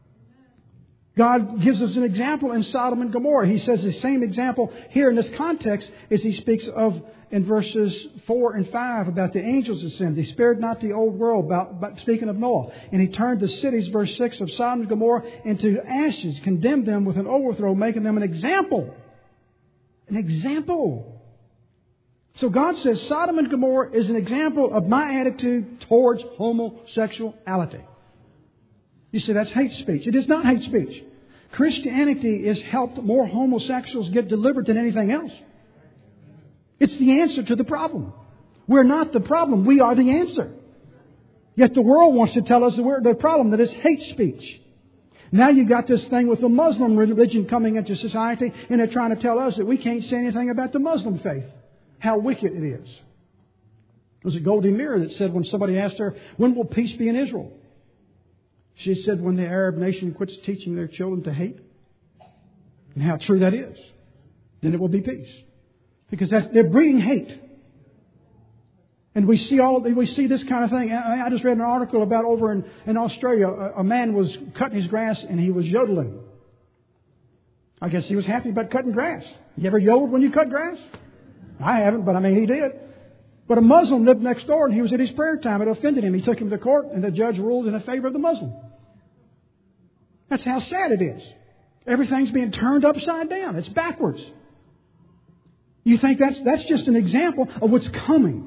God gives us an example in Sodom and Gomorrah. He says the same example here in this context as he speaks of in verses 4 and 5 about the angels that sinned. He spared not the old world, about speaking of Noah. And he turned the cities, verse 6, of Sodom and Gomorrah into ashes, condemned them with an overthrow, making them an example. An example. So God says Sodom and Gomorrah is an example of my attitude towards homosexuality. You say that's hate speech. It is not hate speech. Christianity has helped more homosexuals get delivered than anything else. It's the answer to the problem. We're not the problem. We are the answer. Yet the world wants to tell us that we're the problem, that it's hate speech. Now you got this thing with the Muslim religion coming into society, and they're trying to tell us that we can't say anything about the Muslim faith. How wicked it is. It was Goldie Meir that said when somebody asked her, when will peace be in Israel? She said, when the Arab nation quits teaching their children to hate. And how true that is. Then it will be peace. Because they're breeding hate. And we see this kind of thing. I just read an article about over in Australia. A man was cutting his grass and he was yodeling. I guess he was happy about cutting grass. You ever yodeled when you cut grass? I haven't, but he did. But a Muslim lived next door and he was at his prayer time. It offended him. He took him to court and the judge ruled in favor of the Muslim. That's how sad it is. Everything's being turned upside down. It's backwards. You think that's just an example of what's coming.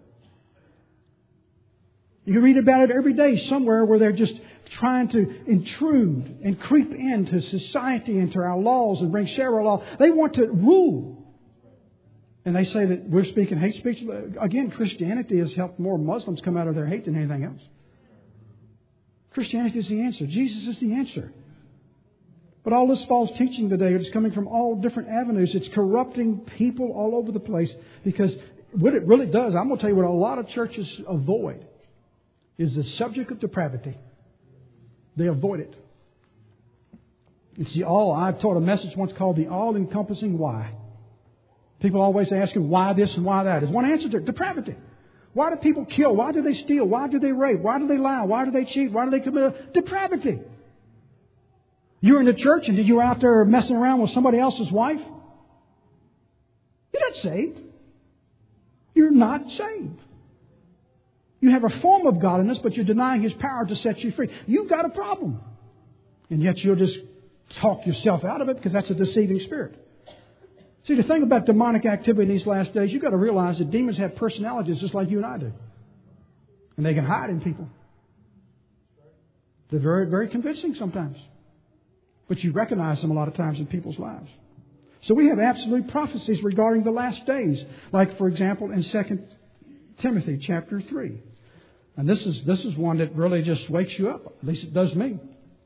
You read about it every day somewhere where they're just trying to intrude and creep into society, into our laws and bring Sharia law. They want to rule. And they say that we're speaking hate speech. Again, Christianity has helped more Muslims come out of their hate than anything else. Christianity is the answer. Jesus is the answer. But all this false teaching today is coming from all different avenues. It's corrupting people all over the place. Because what it really does, I'm going to tell you what a lot of churches avoid, is the subject of depravity. They avoid it. It's the all. I taught a message once called the all-encompassing why. People always asking why this and why that. There's one answer to it: depravity. Why do people kill? Why do they steal? Why do they rape? Why do they lie? Why do they cheat? Why do they commit depravity? You're in the church and you're out there messing around with somebody else's wife? You're not saved. You're not saved. You have a form of godliness, but you're denying His power to set you free. You've got a problem. And yet you'll just talk yourself out of it because that's a deceiving spirit. See, the thing about demonic activity in these last days, you've got to realize that demons have personalities just like you and I do. And they can hide in people. They're very, very convincing sometimes. But you recognize them a lot of times in people's lives. So we have absolute prophecies regarding the last days. Like, for example, in 2 Timothy chapter 3. And this is one that really just wakes you up. At least it does me.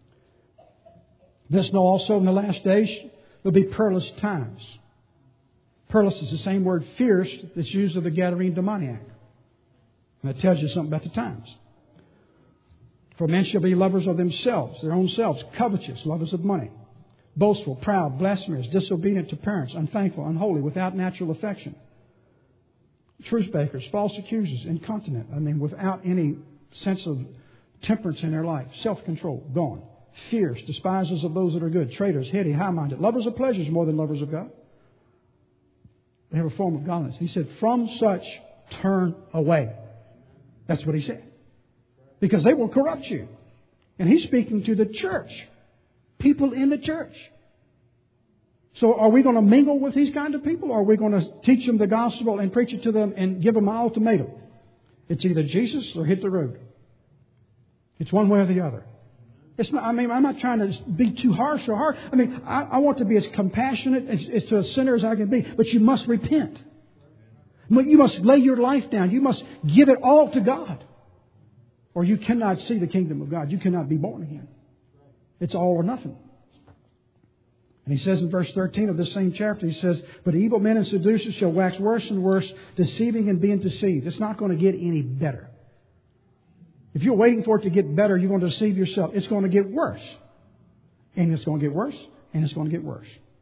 This know also in the last days there'll be perilous times. Perilous is the same word fierce that's used of the Gadarene demoniac. And that tells you something about the times. For men shall be lovers of themselves, their own selves, covetous, lovers of money, boastful, proud, blasphemers, disobedient to parents, unthankful, unholy, without natural affection, truce breakers, false accusers, incontinent. Without any sense of temperance in their life, self-control, gone. Fierce, despisers of those that are good, traitors, heady, high-minded, lovers of pleasures more than lovers of God. They have a form of godliness. He said, from such turn away. That's what He said. Because they will corrupt you. And He's speaking to the church. People in the church. So are we going to mingle with these kind of people? Or are we going to teach them the gospel and preach it to them and give them an ultimatum? It's either Jesus or hit the road. It's one way or the other. It's not, I'm not trying to be too harsh or hard. I want to be as compassionate as to a sinner as I can be. But you must repent. You must lay your life down. You must give it all to God. Or you cannot see the kingdom of God. You cannot be born again. It's all or nothing. And He says in verse 13 of this same chapter, He says, but evil men and seducers shall wax worse and worse, deceiving and being deceived. It's not going to get any better. If you're waiting for it to get better, you're going to deceive yourself. It's going to get worse. And it's going to get worse. And it's going to get worse.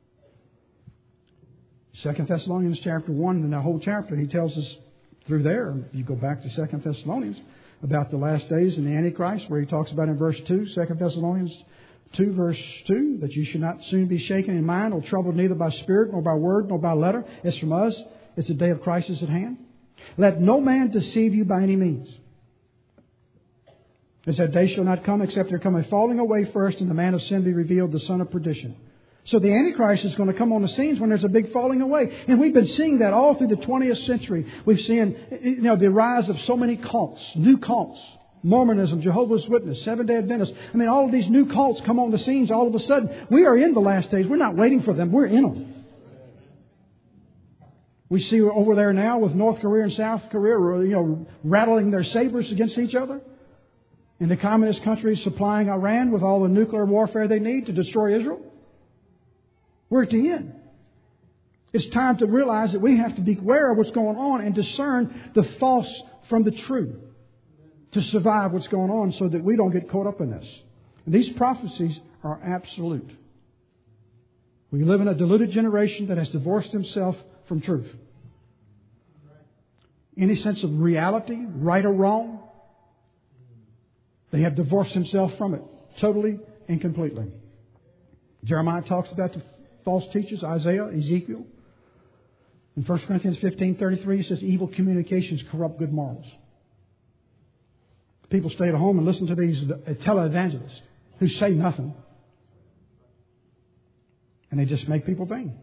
2 Thessalonians chapter 1, in the whole chapter, he tells us through there, you go back to 2 Thessalonians, about the last days and the Antichrist, where he talks about in verse 2, 2 Thessalonians 2, verse 2, that you should not soon be shaken in mind or troubled neither by spirit, nor by word, nor by letter. As from us, it's the day of Christ is at hand. Let no man deceive you by any means. As that day shall not come except there come a falling away first, and the man of sin be revealed, the son of perdition. So the Antichrist is going to come on the scenes when there's a big falling away. And we've been seeing that all through the 20th century. We've seen the rise of so many cults, new cults, Mormonism, Jehovah's Witness, Seventh-day Adventists. I mean, all of these new cults come on the scenes all of a sudden. We are in the last days. We're not waiting for them. We're in them. We see over there now with North Korea and South Korea, rattling their sabers against each other. And the communist countries supplying Iran with all the nuclear warfare they need to destroy Israel. We're at the end. It's time to realize that we have to be aware of what's going on and discern the false from the true to survive what's going on so that we don't get caught up in this. And these prophecies are absolute. We live in a deluded generation that has divorced himself from truth. Any sense of reality, right or wrong, they have divorced themselves from it totally and completely. Jeremiah talks about the false teachers, Isaiah, Ezekiel. In 1 Corinthians 15:33, he says, evil communications corrupt good morals. People stay at home and listen to these televangelists who say nothing. And they just make people vain.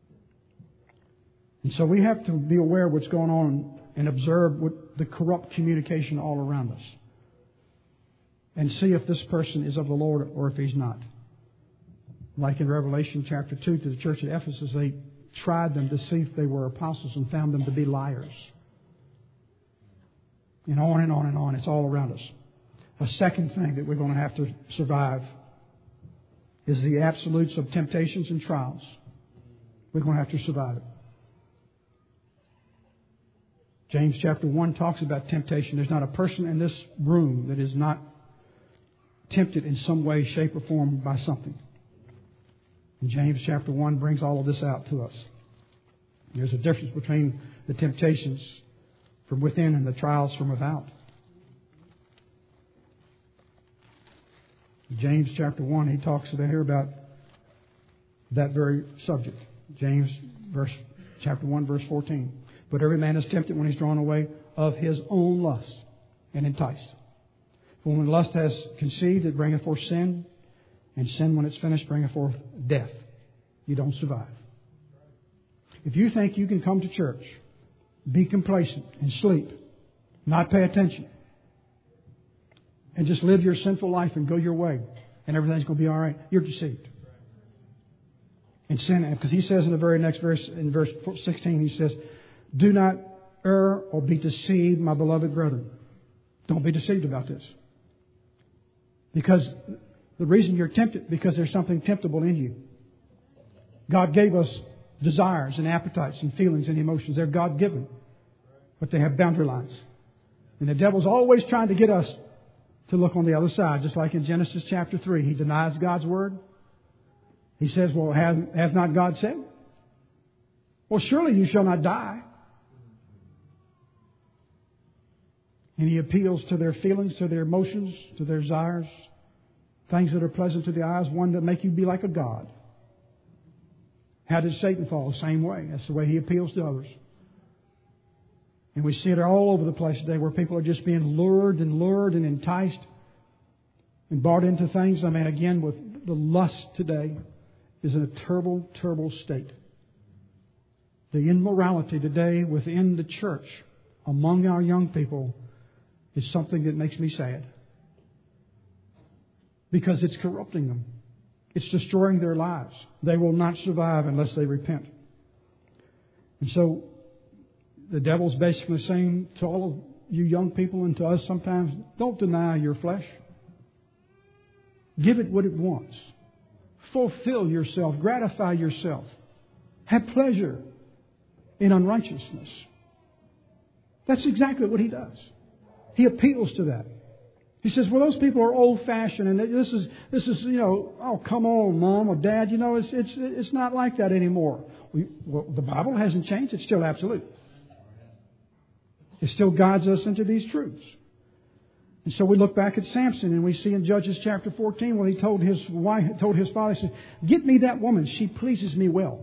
And so we have to be aware of what's going on and observe what the corrupt communication all around us. And see if this person is of the Lord or if he's not. Like in Revelation chapter 2 to the church at Ephesus, they tried them to see if they were apostles and found them to be liars. And on and on and on. It's all around us. A second thing that we're going to have to survive is the absolutes of temptations and trials. We're going to have to survive it. James chapter 1 talks about temptation. There's not a person in this room that is not tempted in some way, shape, or form by something. And James chapter 1 brings all of this out to us. There's a difference between the temptations from within and the trials from without. James chapter 1, he talks here about that very subject. James chapter 1, verse 14. But every man is tempted when he's drawn away of his own lust and enticed. For when lust has conceived, it bringeth forth sin. And sin, when it's finished, bringeth forth death. You don't survive. If you think you can come to church, be complacent and sleep, not pay attention, and just live your sinful life and go your way, and everything's going to be all right, you're deceived. And sin, because he says in the very next verse, in verse 16, he says, do not err or be deceived, my beloved brethren. Don't be deceived about this. Because the reason you're tempted, because there's something temptable in you. God gave us desires and appetites and feelings and emotions. They're God-given. But they have boundary lines. And the devil's always trying to get us to look on the other side. Just like in Genesis chapter 3. He denies God's word. He says, well, have not God said? Well, surely you shall not die. And he appeals to their feelings, to their emotions, to their desires. Things that are pleasant to the eyes, one that make you be like a god. How did Satan fall? The same way. That's the way he appeals to others. And we see it all over the place today where people are just being lured and enticed and brought into things. I mean, again, with the lust today is in a terrible, terrible state. The immorality today within the church among our young people is something that makes me sad. Because it's corrupting them. It's destroying their lives. They will not survive unless they repent. And so the devil's basically saying to all of you young people and to us sometimes, don't deny your flesh. Give it what it wants. Fulfill yourself. Gratify yourself. Have pleasure in unrighteousness. That's exactly what he does. He appeals to that. He says, well, those people are old-fashioned, and this is, oh, come on, Mom or Dad, it's not like that anymore. Well, the Bible hasn't changed. It's still absolute. It still guides us into these truths. And so we look back at Samson, and we see in Judges chapter 14 when he told his father, he said, get me that woman. She pleases me well.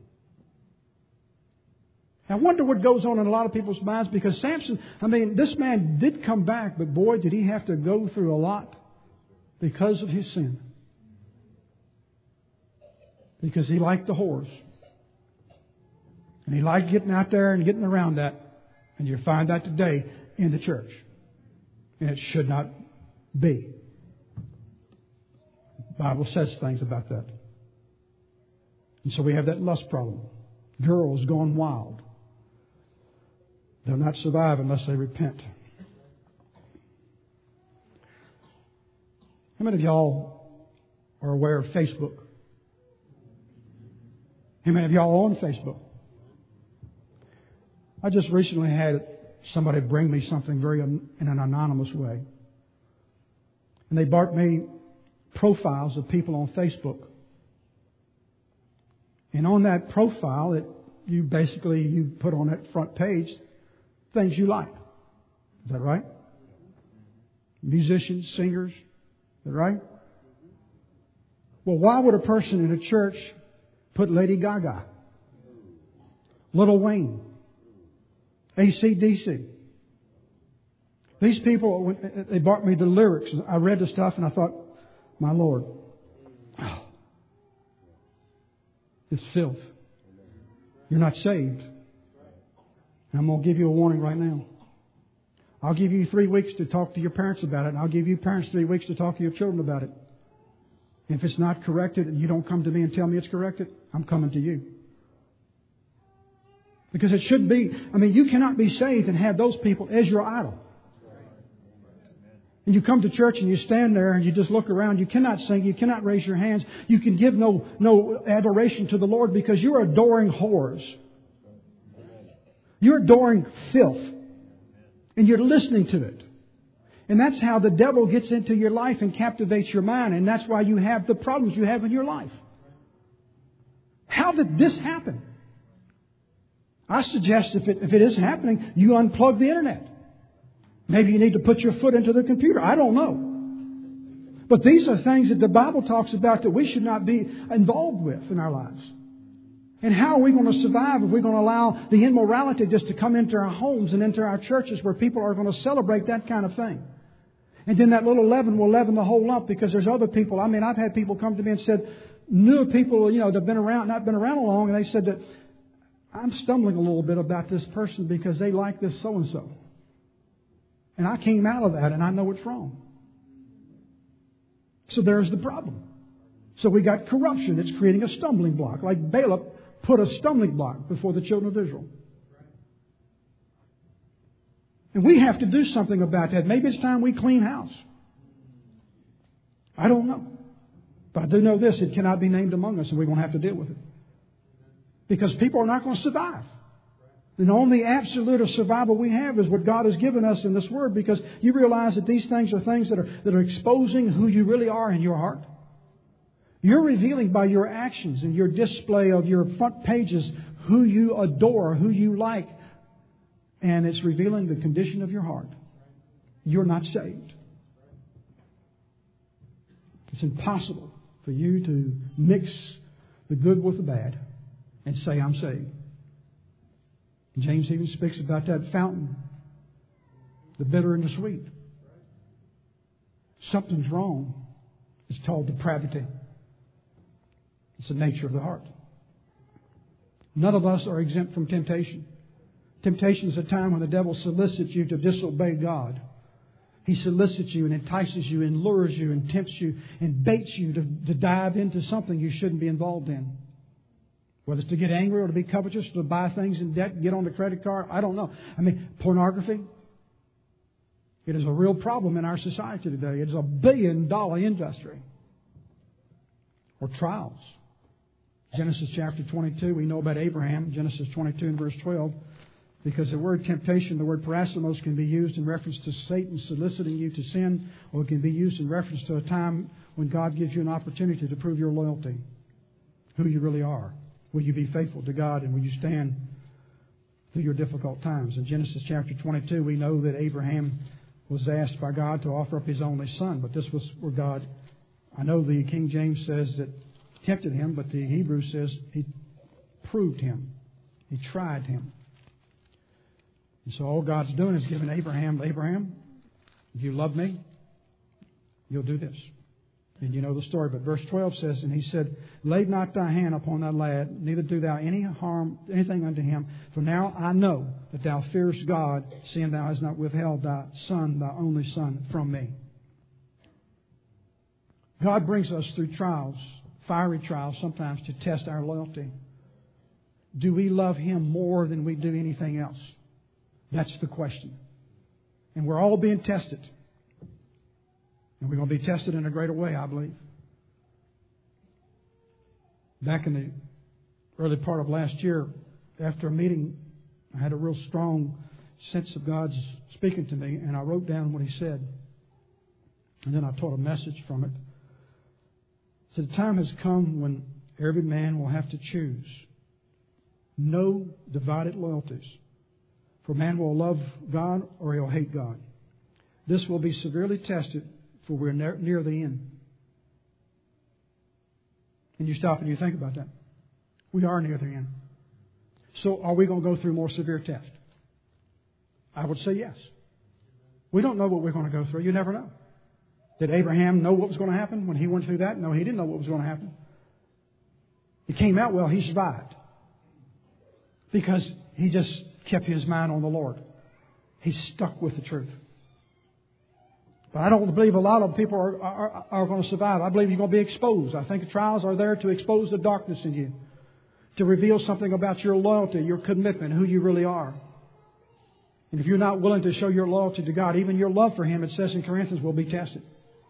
I wonder what goes on in a lot of people's minds because Samson, this man did come back, but boy, did he have to go through a lot because of his sin. Because he liked the whores. And he liked getting out there and getting around that. And you find that today in the church. And it should not be. The Bible says things about that. And so we have that lust problem. Girls gone wild. They'll not survive unless they repent. How many of y'all are aware of Facebook? How many of y'all on Facebook? I just recently had somebody bring me something very in an anonymous way. And they brought me profiles of people on Facebook. And on that profile, you put on that front page things you like. Is that right? Musicians, singers. Is that right? Well, why would a person in a church put Lady Gaga, Lil Wayne, AC/DC? These people, they brought me the lyrics. I read the stuff and I thought, my Lord, it's filth. You're not saved. And I'm going to give you a warning right now. I'll give you 3 weeks to talk to your parents about it. And I'll give you parents 3 weeks to talk to your children about it. If it's not corrected and you don't come to me and tell me it's corrected, I'm coming to you. Because it should be, you cannot be saved and have those people as your idol. And you come to church and you stand there and you just look around. You cannot sing. You cannot raise your hands. You can give no adoration to the Lord because you're adoring whores. You're adoring filth. And you're listening to it. And that's how the devil gets into your life and captivates your mind. And that's why you have the problems you have in your life. How did this happen? I suggest if it is happening, you unplug the internet. Maybe you need to put your foot into the computer. I don't know. But these are things that the Bible talks about that we should not be involved with in our lives. And how are we going to survive if we're going to allow the immorality just to come into our homes and into our churches where people are going to celebrate that kind of thing? And then that little leaven will leaven the whole lump because there's other people. I've had people come to me and said, newer people, that have been around, not been around long, and they said that I'm stumbling a little bit about this person because they like this so-and-so. And I came out of that and I know it's wrong. So there's the problem. So we got corruption. It's creating a stumbling block. Like Balaam put a stumbling block before the children of Israel. And we have to do something about that. Maybe it's time we clean house. I don't know. But I do know this. It cannot be named among us and we're going to have to deal with it. Because people are not going to survive. And the only absolute of survival we have is what God has given us in this Word. Because you realize that these things are things that are exposing who you really are in your heart. You're revealing by your actions and your display of your front pages who you adore, who you like. And it's revealing the condition of your heart. You're not saved. It's impossible for you to mix the good with the bad and say, I'm saved. James even speaks about that fountain, the bitter and the sweet. Something's wrong. It's called depravity. It's the nature of the heart. None of us are exempt from temptation. Temptation is a time when the devil solicits you to disobey God. He solicits you and entices you and lures you and tempts you and baits you to dive into something you shouldn't be involved in. Whether it's to get angry or to be covetous, to buy things in debt, get on the credit card, I don't know. Pornography. It is a real problem in our society today. It is a $1 billion industry. Or trials. Genesis chapter 22, we know about Abraham. Genesis 22 and verse 12. Because the word temptation, the word parasitos, can be used in reference to Satan soliciting you to sin, or it can be used in reference to a time when God gives you an opportunity to prove your loyalty, who you really are. Will you be faithful to God, and will you stand through your difficult times? In Genesis chapter 22, we know that Abraham was asked by God to offer up his only son, but this was where God, I know the King James says that tempted him, but the Hebrew says he proved him. He tried him. And so all God's doing is giving Abraham, if you love me, you'll do this. And you know the story, but verse 12 says, and he said, lay not thy hand upon that lad, neither do thou anything unto him. For now I know that thou fearest God, seeing thou hast not withheld thy son, thy only son, from me. God brings us through trials, fiery trials sometimes, to test our loyalty. Do we love Him more than we do anything else? That's the question. And we're all being tested. And we're going to be tested in a greater way, I believe. Back in the early part of last year, after a meeting, I had a real strong sense of God's speaking to me, and I wrote down what He said. And then I taught a message from it. So the time has come when every man will have to choose. No divided loyalties. For man will love God or he'll hate God. This will be severely tested, for we're near the end. And you stop and you think about that. We are near the end. So are we going to go through more severe tests? I would say yes. We don't know what we're going to go through. You never know. Did Abraham know what was going to happen when he went through that? No, he didn't know what was going to happen. It came out well. He survived. Because he just kept his mind on the Lord. He stuck with the truth. But I don't believe a lot of people are going to survive. I believe you're going to be exposed. I think the trials are there to expose the darkness in you. To reveal something about your loyalty, your commitment, who you really are. And if you're not willing to show your loyalty to God, even your love for Him, it says in Corinthians, will be tested.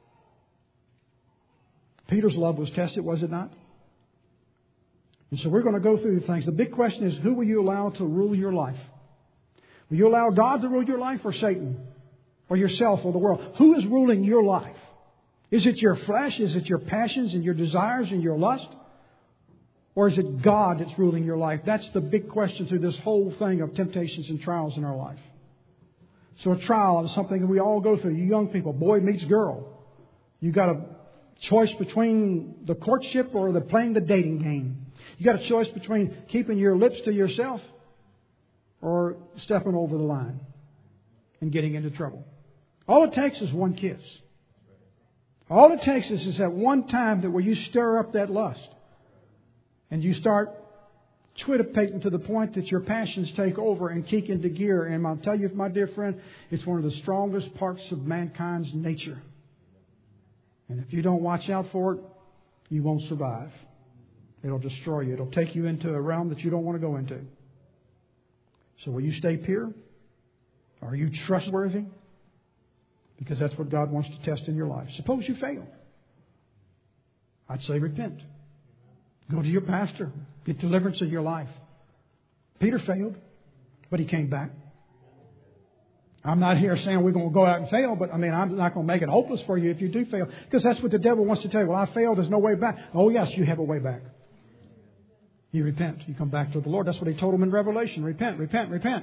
Peter's love was tested, was it not? And so we're going to go through things. The big question is, who will you allow to rule your life? Will you allow God to rule your life, or Satan? Or yourself, or the world? Who is ruling your life? Is it your flesh? Is it your passions and your desires and your lust? Or is it God that's ruling your life? That's the big question through this whole thing of temptations and trials in our life. So a trial is something that we all go through. You young people, boy meets girl. You got a choice between the courtship or playing the dating game. You got a choice between keeping your lips to yourself or stepping over the line and getting into trouble. All it takes is one kiss. All it takes is that one time that where you stir up that lust and you start twittipating to the point that your passions take over and kick into gear. And I'll tell you, my dear friend, it's one of the strongest parts of mankind's nature. And if you don't watch out for it, you won't survive. It'll destroy you. It'll take you into a realm that you don't want to go into. So will you stay pure? Are you trustworthy? Because that's what God wants to test in your life. Suppose you fail. I'd say repent. Go to your pastor. Get deliverance in your life. Peter failed, but he came back. I'm not here saying we're going to go out and fail, but I'm not going to make it hopeless for you if you do fail. Because that's what the devil wants to tell you. Well, I failed. There's no way back. Oh, yes, you have a way back. You repent. You come back to the Lord. That's what He told him in Revelation. Repent, repent, repent.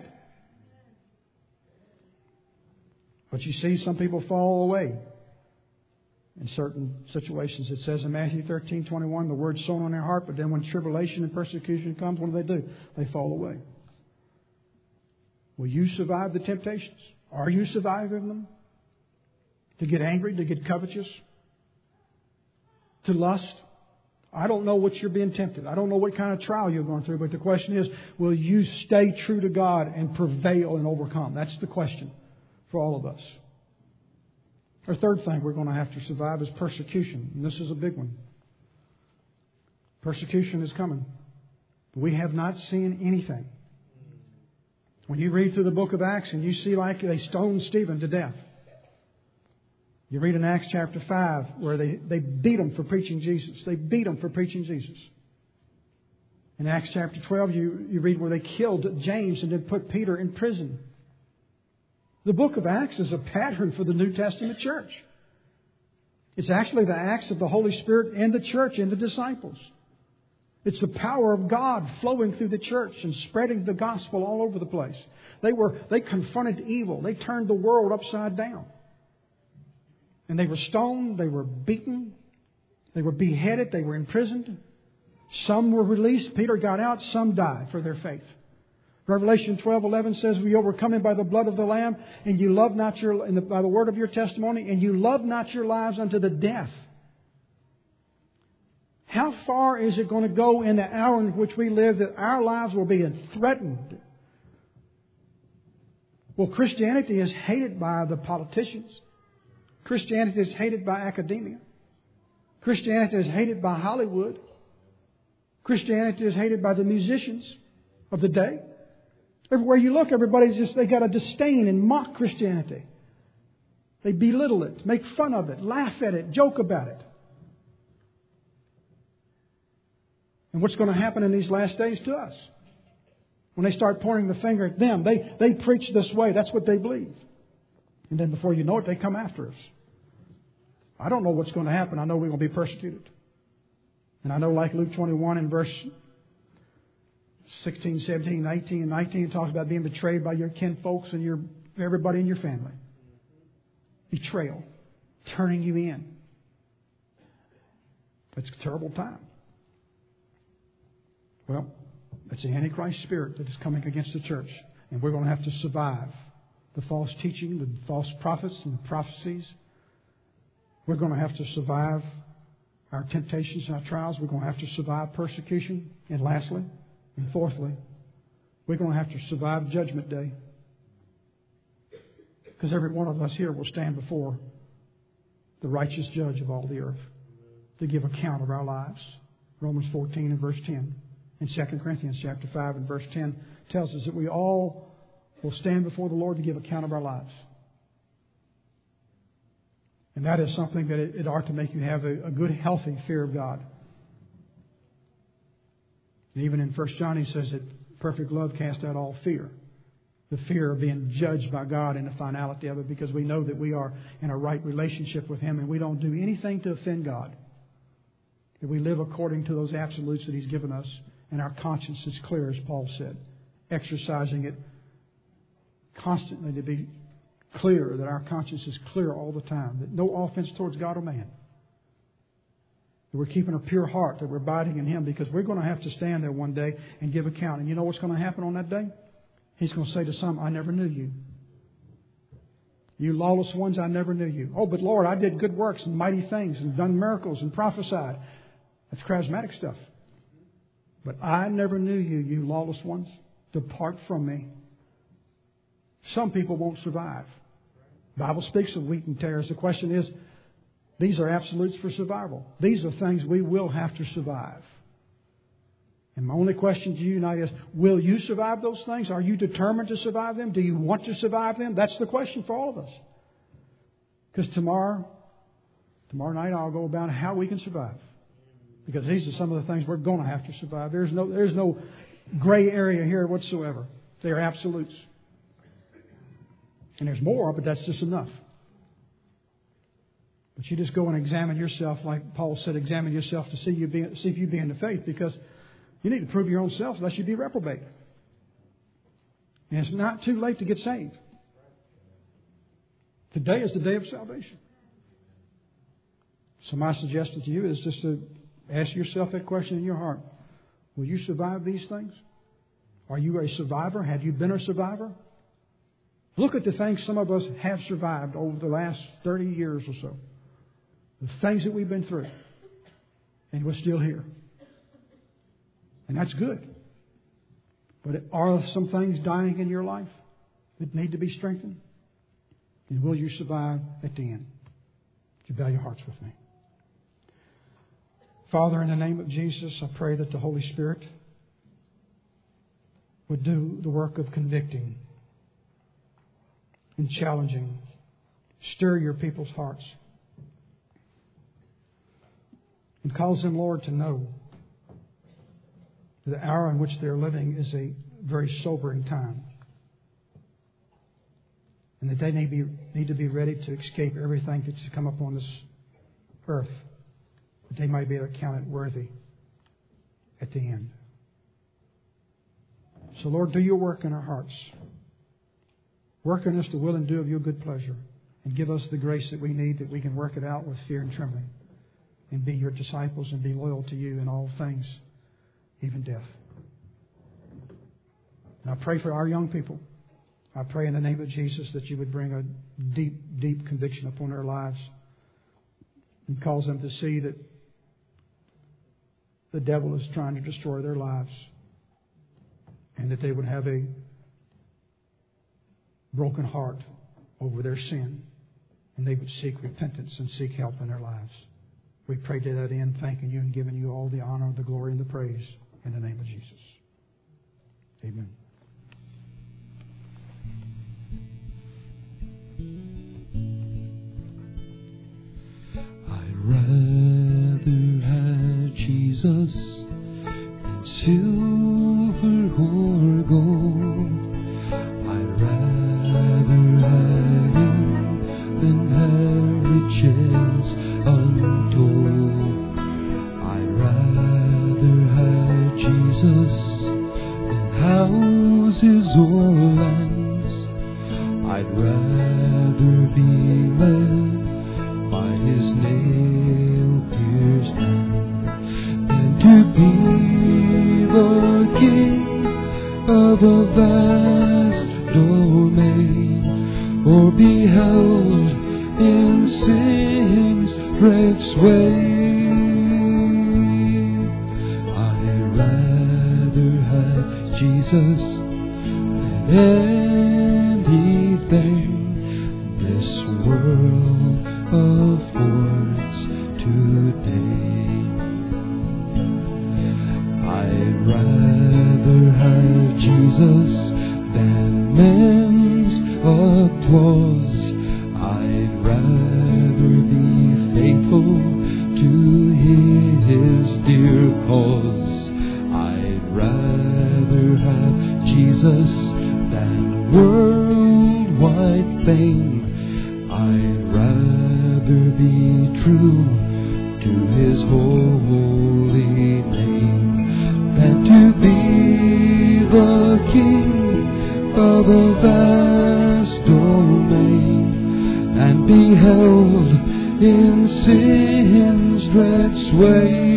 But you see, some people fall away in certain situations. It says in Matthew 13:21, the word's sown on their heart, but then when tribulation and persecution comes, what do? They fall away. Will you survive the temptations? Are you surviving them? To get angry, to get covetous, to lust? I don't know what you're being tempted. I don't know what kind of trial you're going through, but the question is, will you stay true to God and prevail and overcome? That's the question for all of us. Our third thing we're going to have to survive is persecution. And this is a big one. Persecution is coming. We have not seen anything. When you read through the book of Acts and you see like they stoned Stephen to death. You read in Acts chapter 5 where they beat him for preaching Jesus. They beat him for preaching Jesus. In Acts chapter 12 you read where they killed James and then put Peter in prison. The book of Acts is a pattern for the New Testament church. It's actually the acts of the Holy Spirit in the church, in the disciples. It's the power of God flowing through the church and spreading the gospel all over the place. They confronted evil. They turned the world upside down. And they were stoned. They were beaten. They were beheaded. They were imprisoned. Some were released. Peter got out. Some died for their faith. Revelation 12:11 says, "We overcome him by the blood of the Lamb, and you love not by the word of your testimony, and you love not your lives unto the death." How far is it going to go in the hour in which we live that our lives will be threatened? Well, Christianity is hated by the politicians. Christianity is hated by academia. Christianity is hated by Hollywood. Christianity is hated by the musicians of the day. Everywhere you look, they got a disdain and mock Christianity. They belittle it, make fun of it, laugh at it, joke about it. And what's going to happen in these last days to us? When they start pointing the finger at them, they preach this way. That's what they believe. And then before you know it, they come after us. I don't know what's going to happen. I know we're going to be persecuted. And I know like Luke 21 in verse 16, 17, 18, and 19 talks about being betrayed by your kinfolks and everybody in your family. Betrayal. Turning you in. It's a terrible time. Well, it's the Antichrist spirit that is coming against the church. And we're going to have to survive the false teaching, the false prophets and the prophecies. We're going to have to survive our temptations and our trials. We're going to have to survive persecution. And lastly, and fourthly, we're going to have to survive Judgment Day. Because every one of us here will stand before the righteous judge of all the earth to give account of our lives. Romans 14 and verse 10. And 2 Corinthians chapter 5 and verse 10 tells us that we all will stand before the Lord to give account of our lives. And that is something that it ought to make you have a good, healthy fear of God. And even in 1 John he says that perfect love casts out all fear. The fear of being judged by God and the finality of it, because we know that we are in a right relationship with Him and we don't do anything to offend God. That we live according to those absolutes that He's given us, and our conscience is clear, as Paul said, exercising it constantly to be clear, that our conscience is clear all the time, that no offense towards God or man. That we're keeping a pure heart, that we're abiding in Him, because we're going to have to stand there one day and give account. And you know what's going to happen on that day? He's going to say to some, I never knew you. You lawless ones, I never knew you. Oh, but Lord, I did good works and mighty things and done miracles and prophesied. That's charismatic stuff. But I never knew you, you lawless ones. Depart from me. Some people won't survive. The Bible speaks of wheat and tares. The question is, these are absolutes for survival. These are things we will have to survive. And my only question to you tonight is, will you survive those things? Are you determined to survive them? Do you want to survive them? That's the question for all of us. Because tomorrow night I'll go about how we can survive. Because these are some of the things we're going to have to survive. There's no gray area here whatsoever. They are absolutes. And there's more, but that's just enough. But you just go and examine yourself, like Paul said, examine yourself to see if you be in the faith, because you need to prove your own self lest you be reprobate. And it's not too late to get saved. Today is the day of salvation. So my suggestion to you is just to ask yourself that question in your heart. Will you survive these things? Are you a survivor? Have you been a survivor? Look at the things some of us have survived over the last 30 years or so. The things that we've been through. And we're still here. And that's good. But are some things dying in your life that need to be strengthened? And will you survive at the end? Would you bow your hearts with me? Father, in the name of Jesus, I pray that the Holy Spirit would do the work of convicting and challenging. Stir your people's hearts. And cause them, Lord, to know the hour in which they're living is a very sobering time. And that they need to be ready to escape everything that's come upon this earth. That they might be accounted worthy at the end. So, Lord, do your work in our hearts. Work in us the will and do of your good pleasure. And give us the grace that we need, that we can work it out with fear and trembling. And be your disciples and be loyal to you in all things, even death. And I pray for our young people. I pray in the name of Jesus that you would bring a deep, deep conviction upon their lives. And cause them to see that the devil is trying to destroy their lives, and that they would have a broken heart over their sin, and they would seek repentance and seek help in their lives. We pray to that end, thanking You and giving You all the honor, the glory, and the praise in the name of Jesus. Amen. I'd rather have Jesus than silver or gold. I'd rather have Him than have riches untold. I'd rather have Jesus than houses or lands. I'd rather be led by His nail-pierced hand than to be the king of a vast domain, or be held in sin's dread sway. I'd rather have Jesus than anything this world affords today. I'd rather have Jesus than men's applause. I'd rather be faithful to His dear cause. I'd rather have Jesus than worldwide fame. I'd rather be true to His holy name than to be the king of a vast domain and be held in sin's dread sway.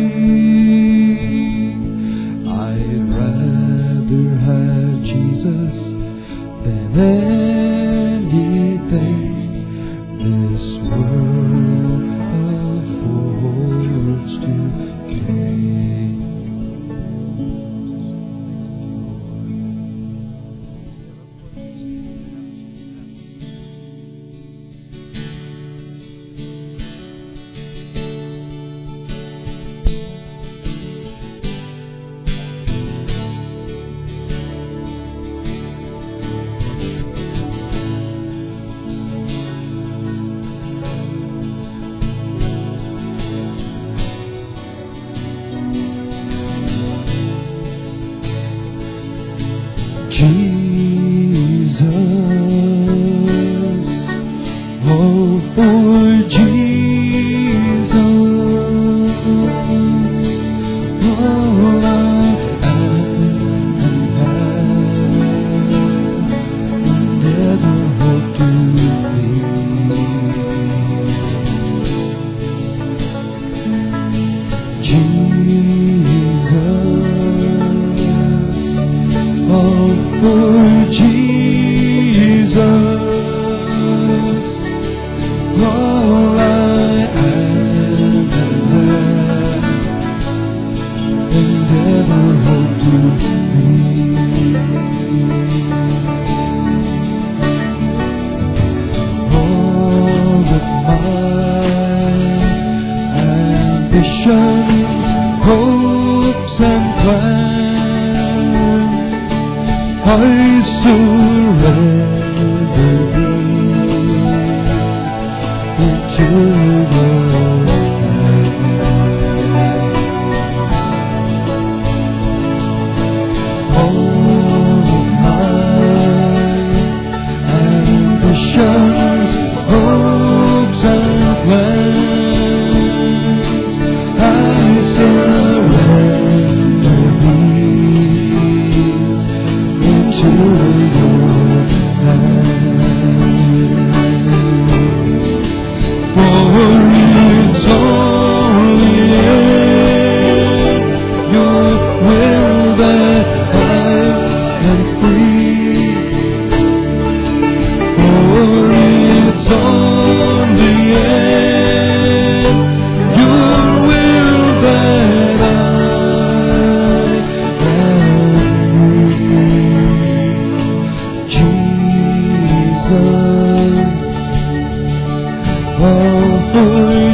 I'd rather have Jesus than anything this world affords today.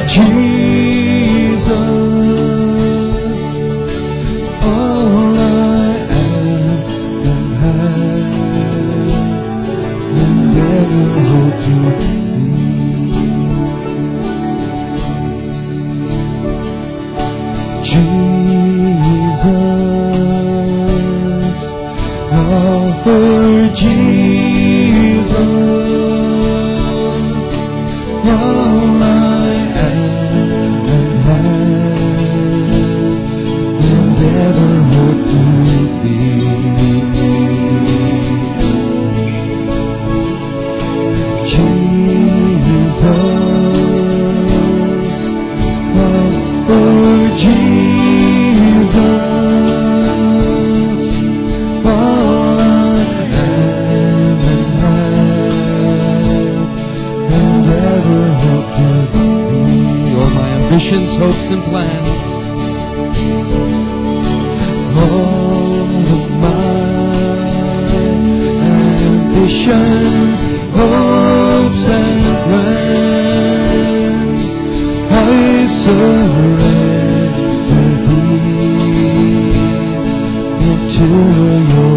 all I am and have, and ever hope to be. Jesus, all for Jesus, all I am and have, and ever hope to be. Jesus, all for Jesus, all I am and have, and ever hope to be. All my ambitions, hopes, and plans, all of my ambitions, hopes, and plans, I surrender these into your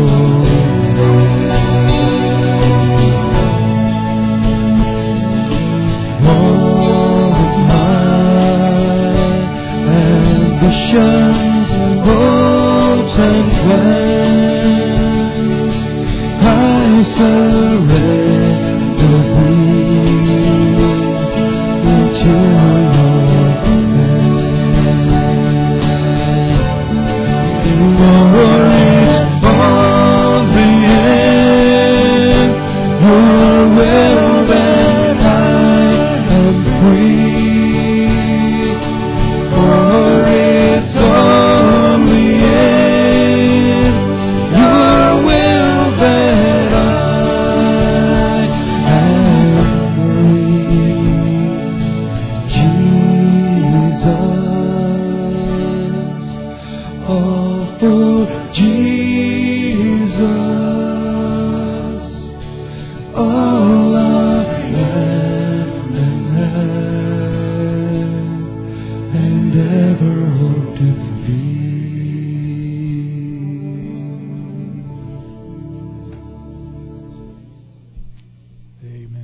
hand. All of my ambitions, hopes, and plans, I surrender these into your worries on the end, your will that I am free. For it's on the end, your will that I am free. Jesus, all for Jesus, all I am and have, and ever hope to be. Amen.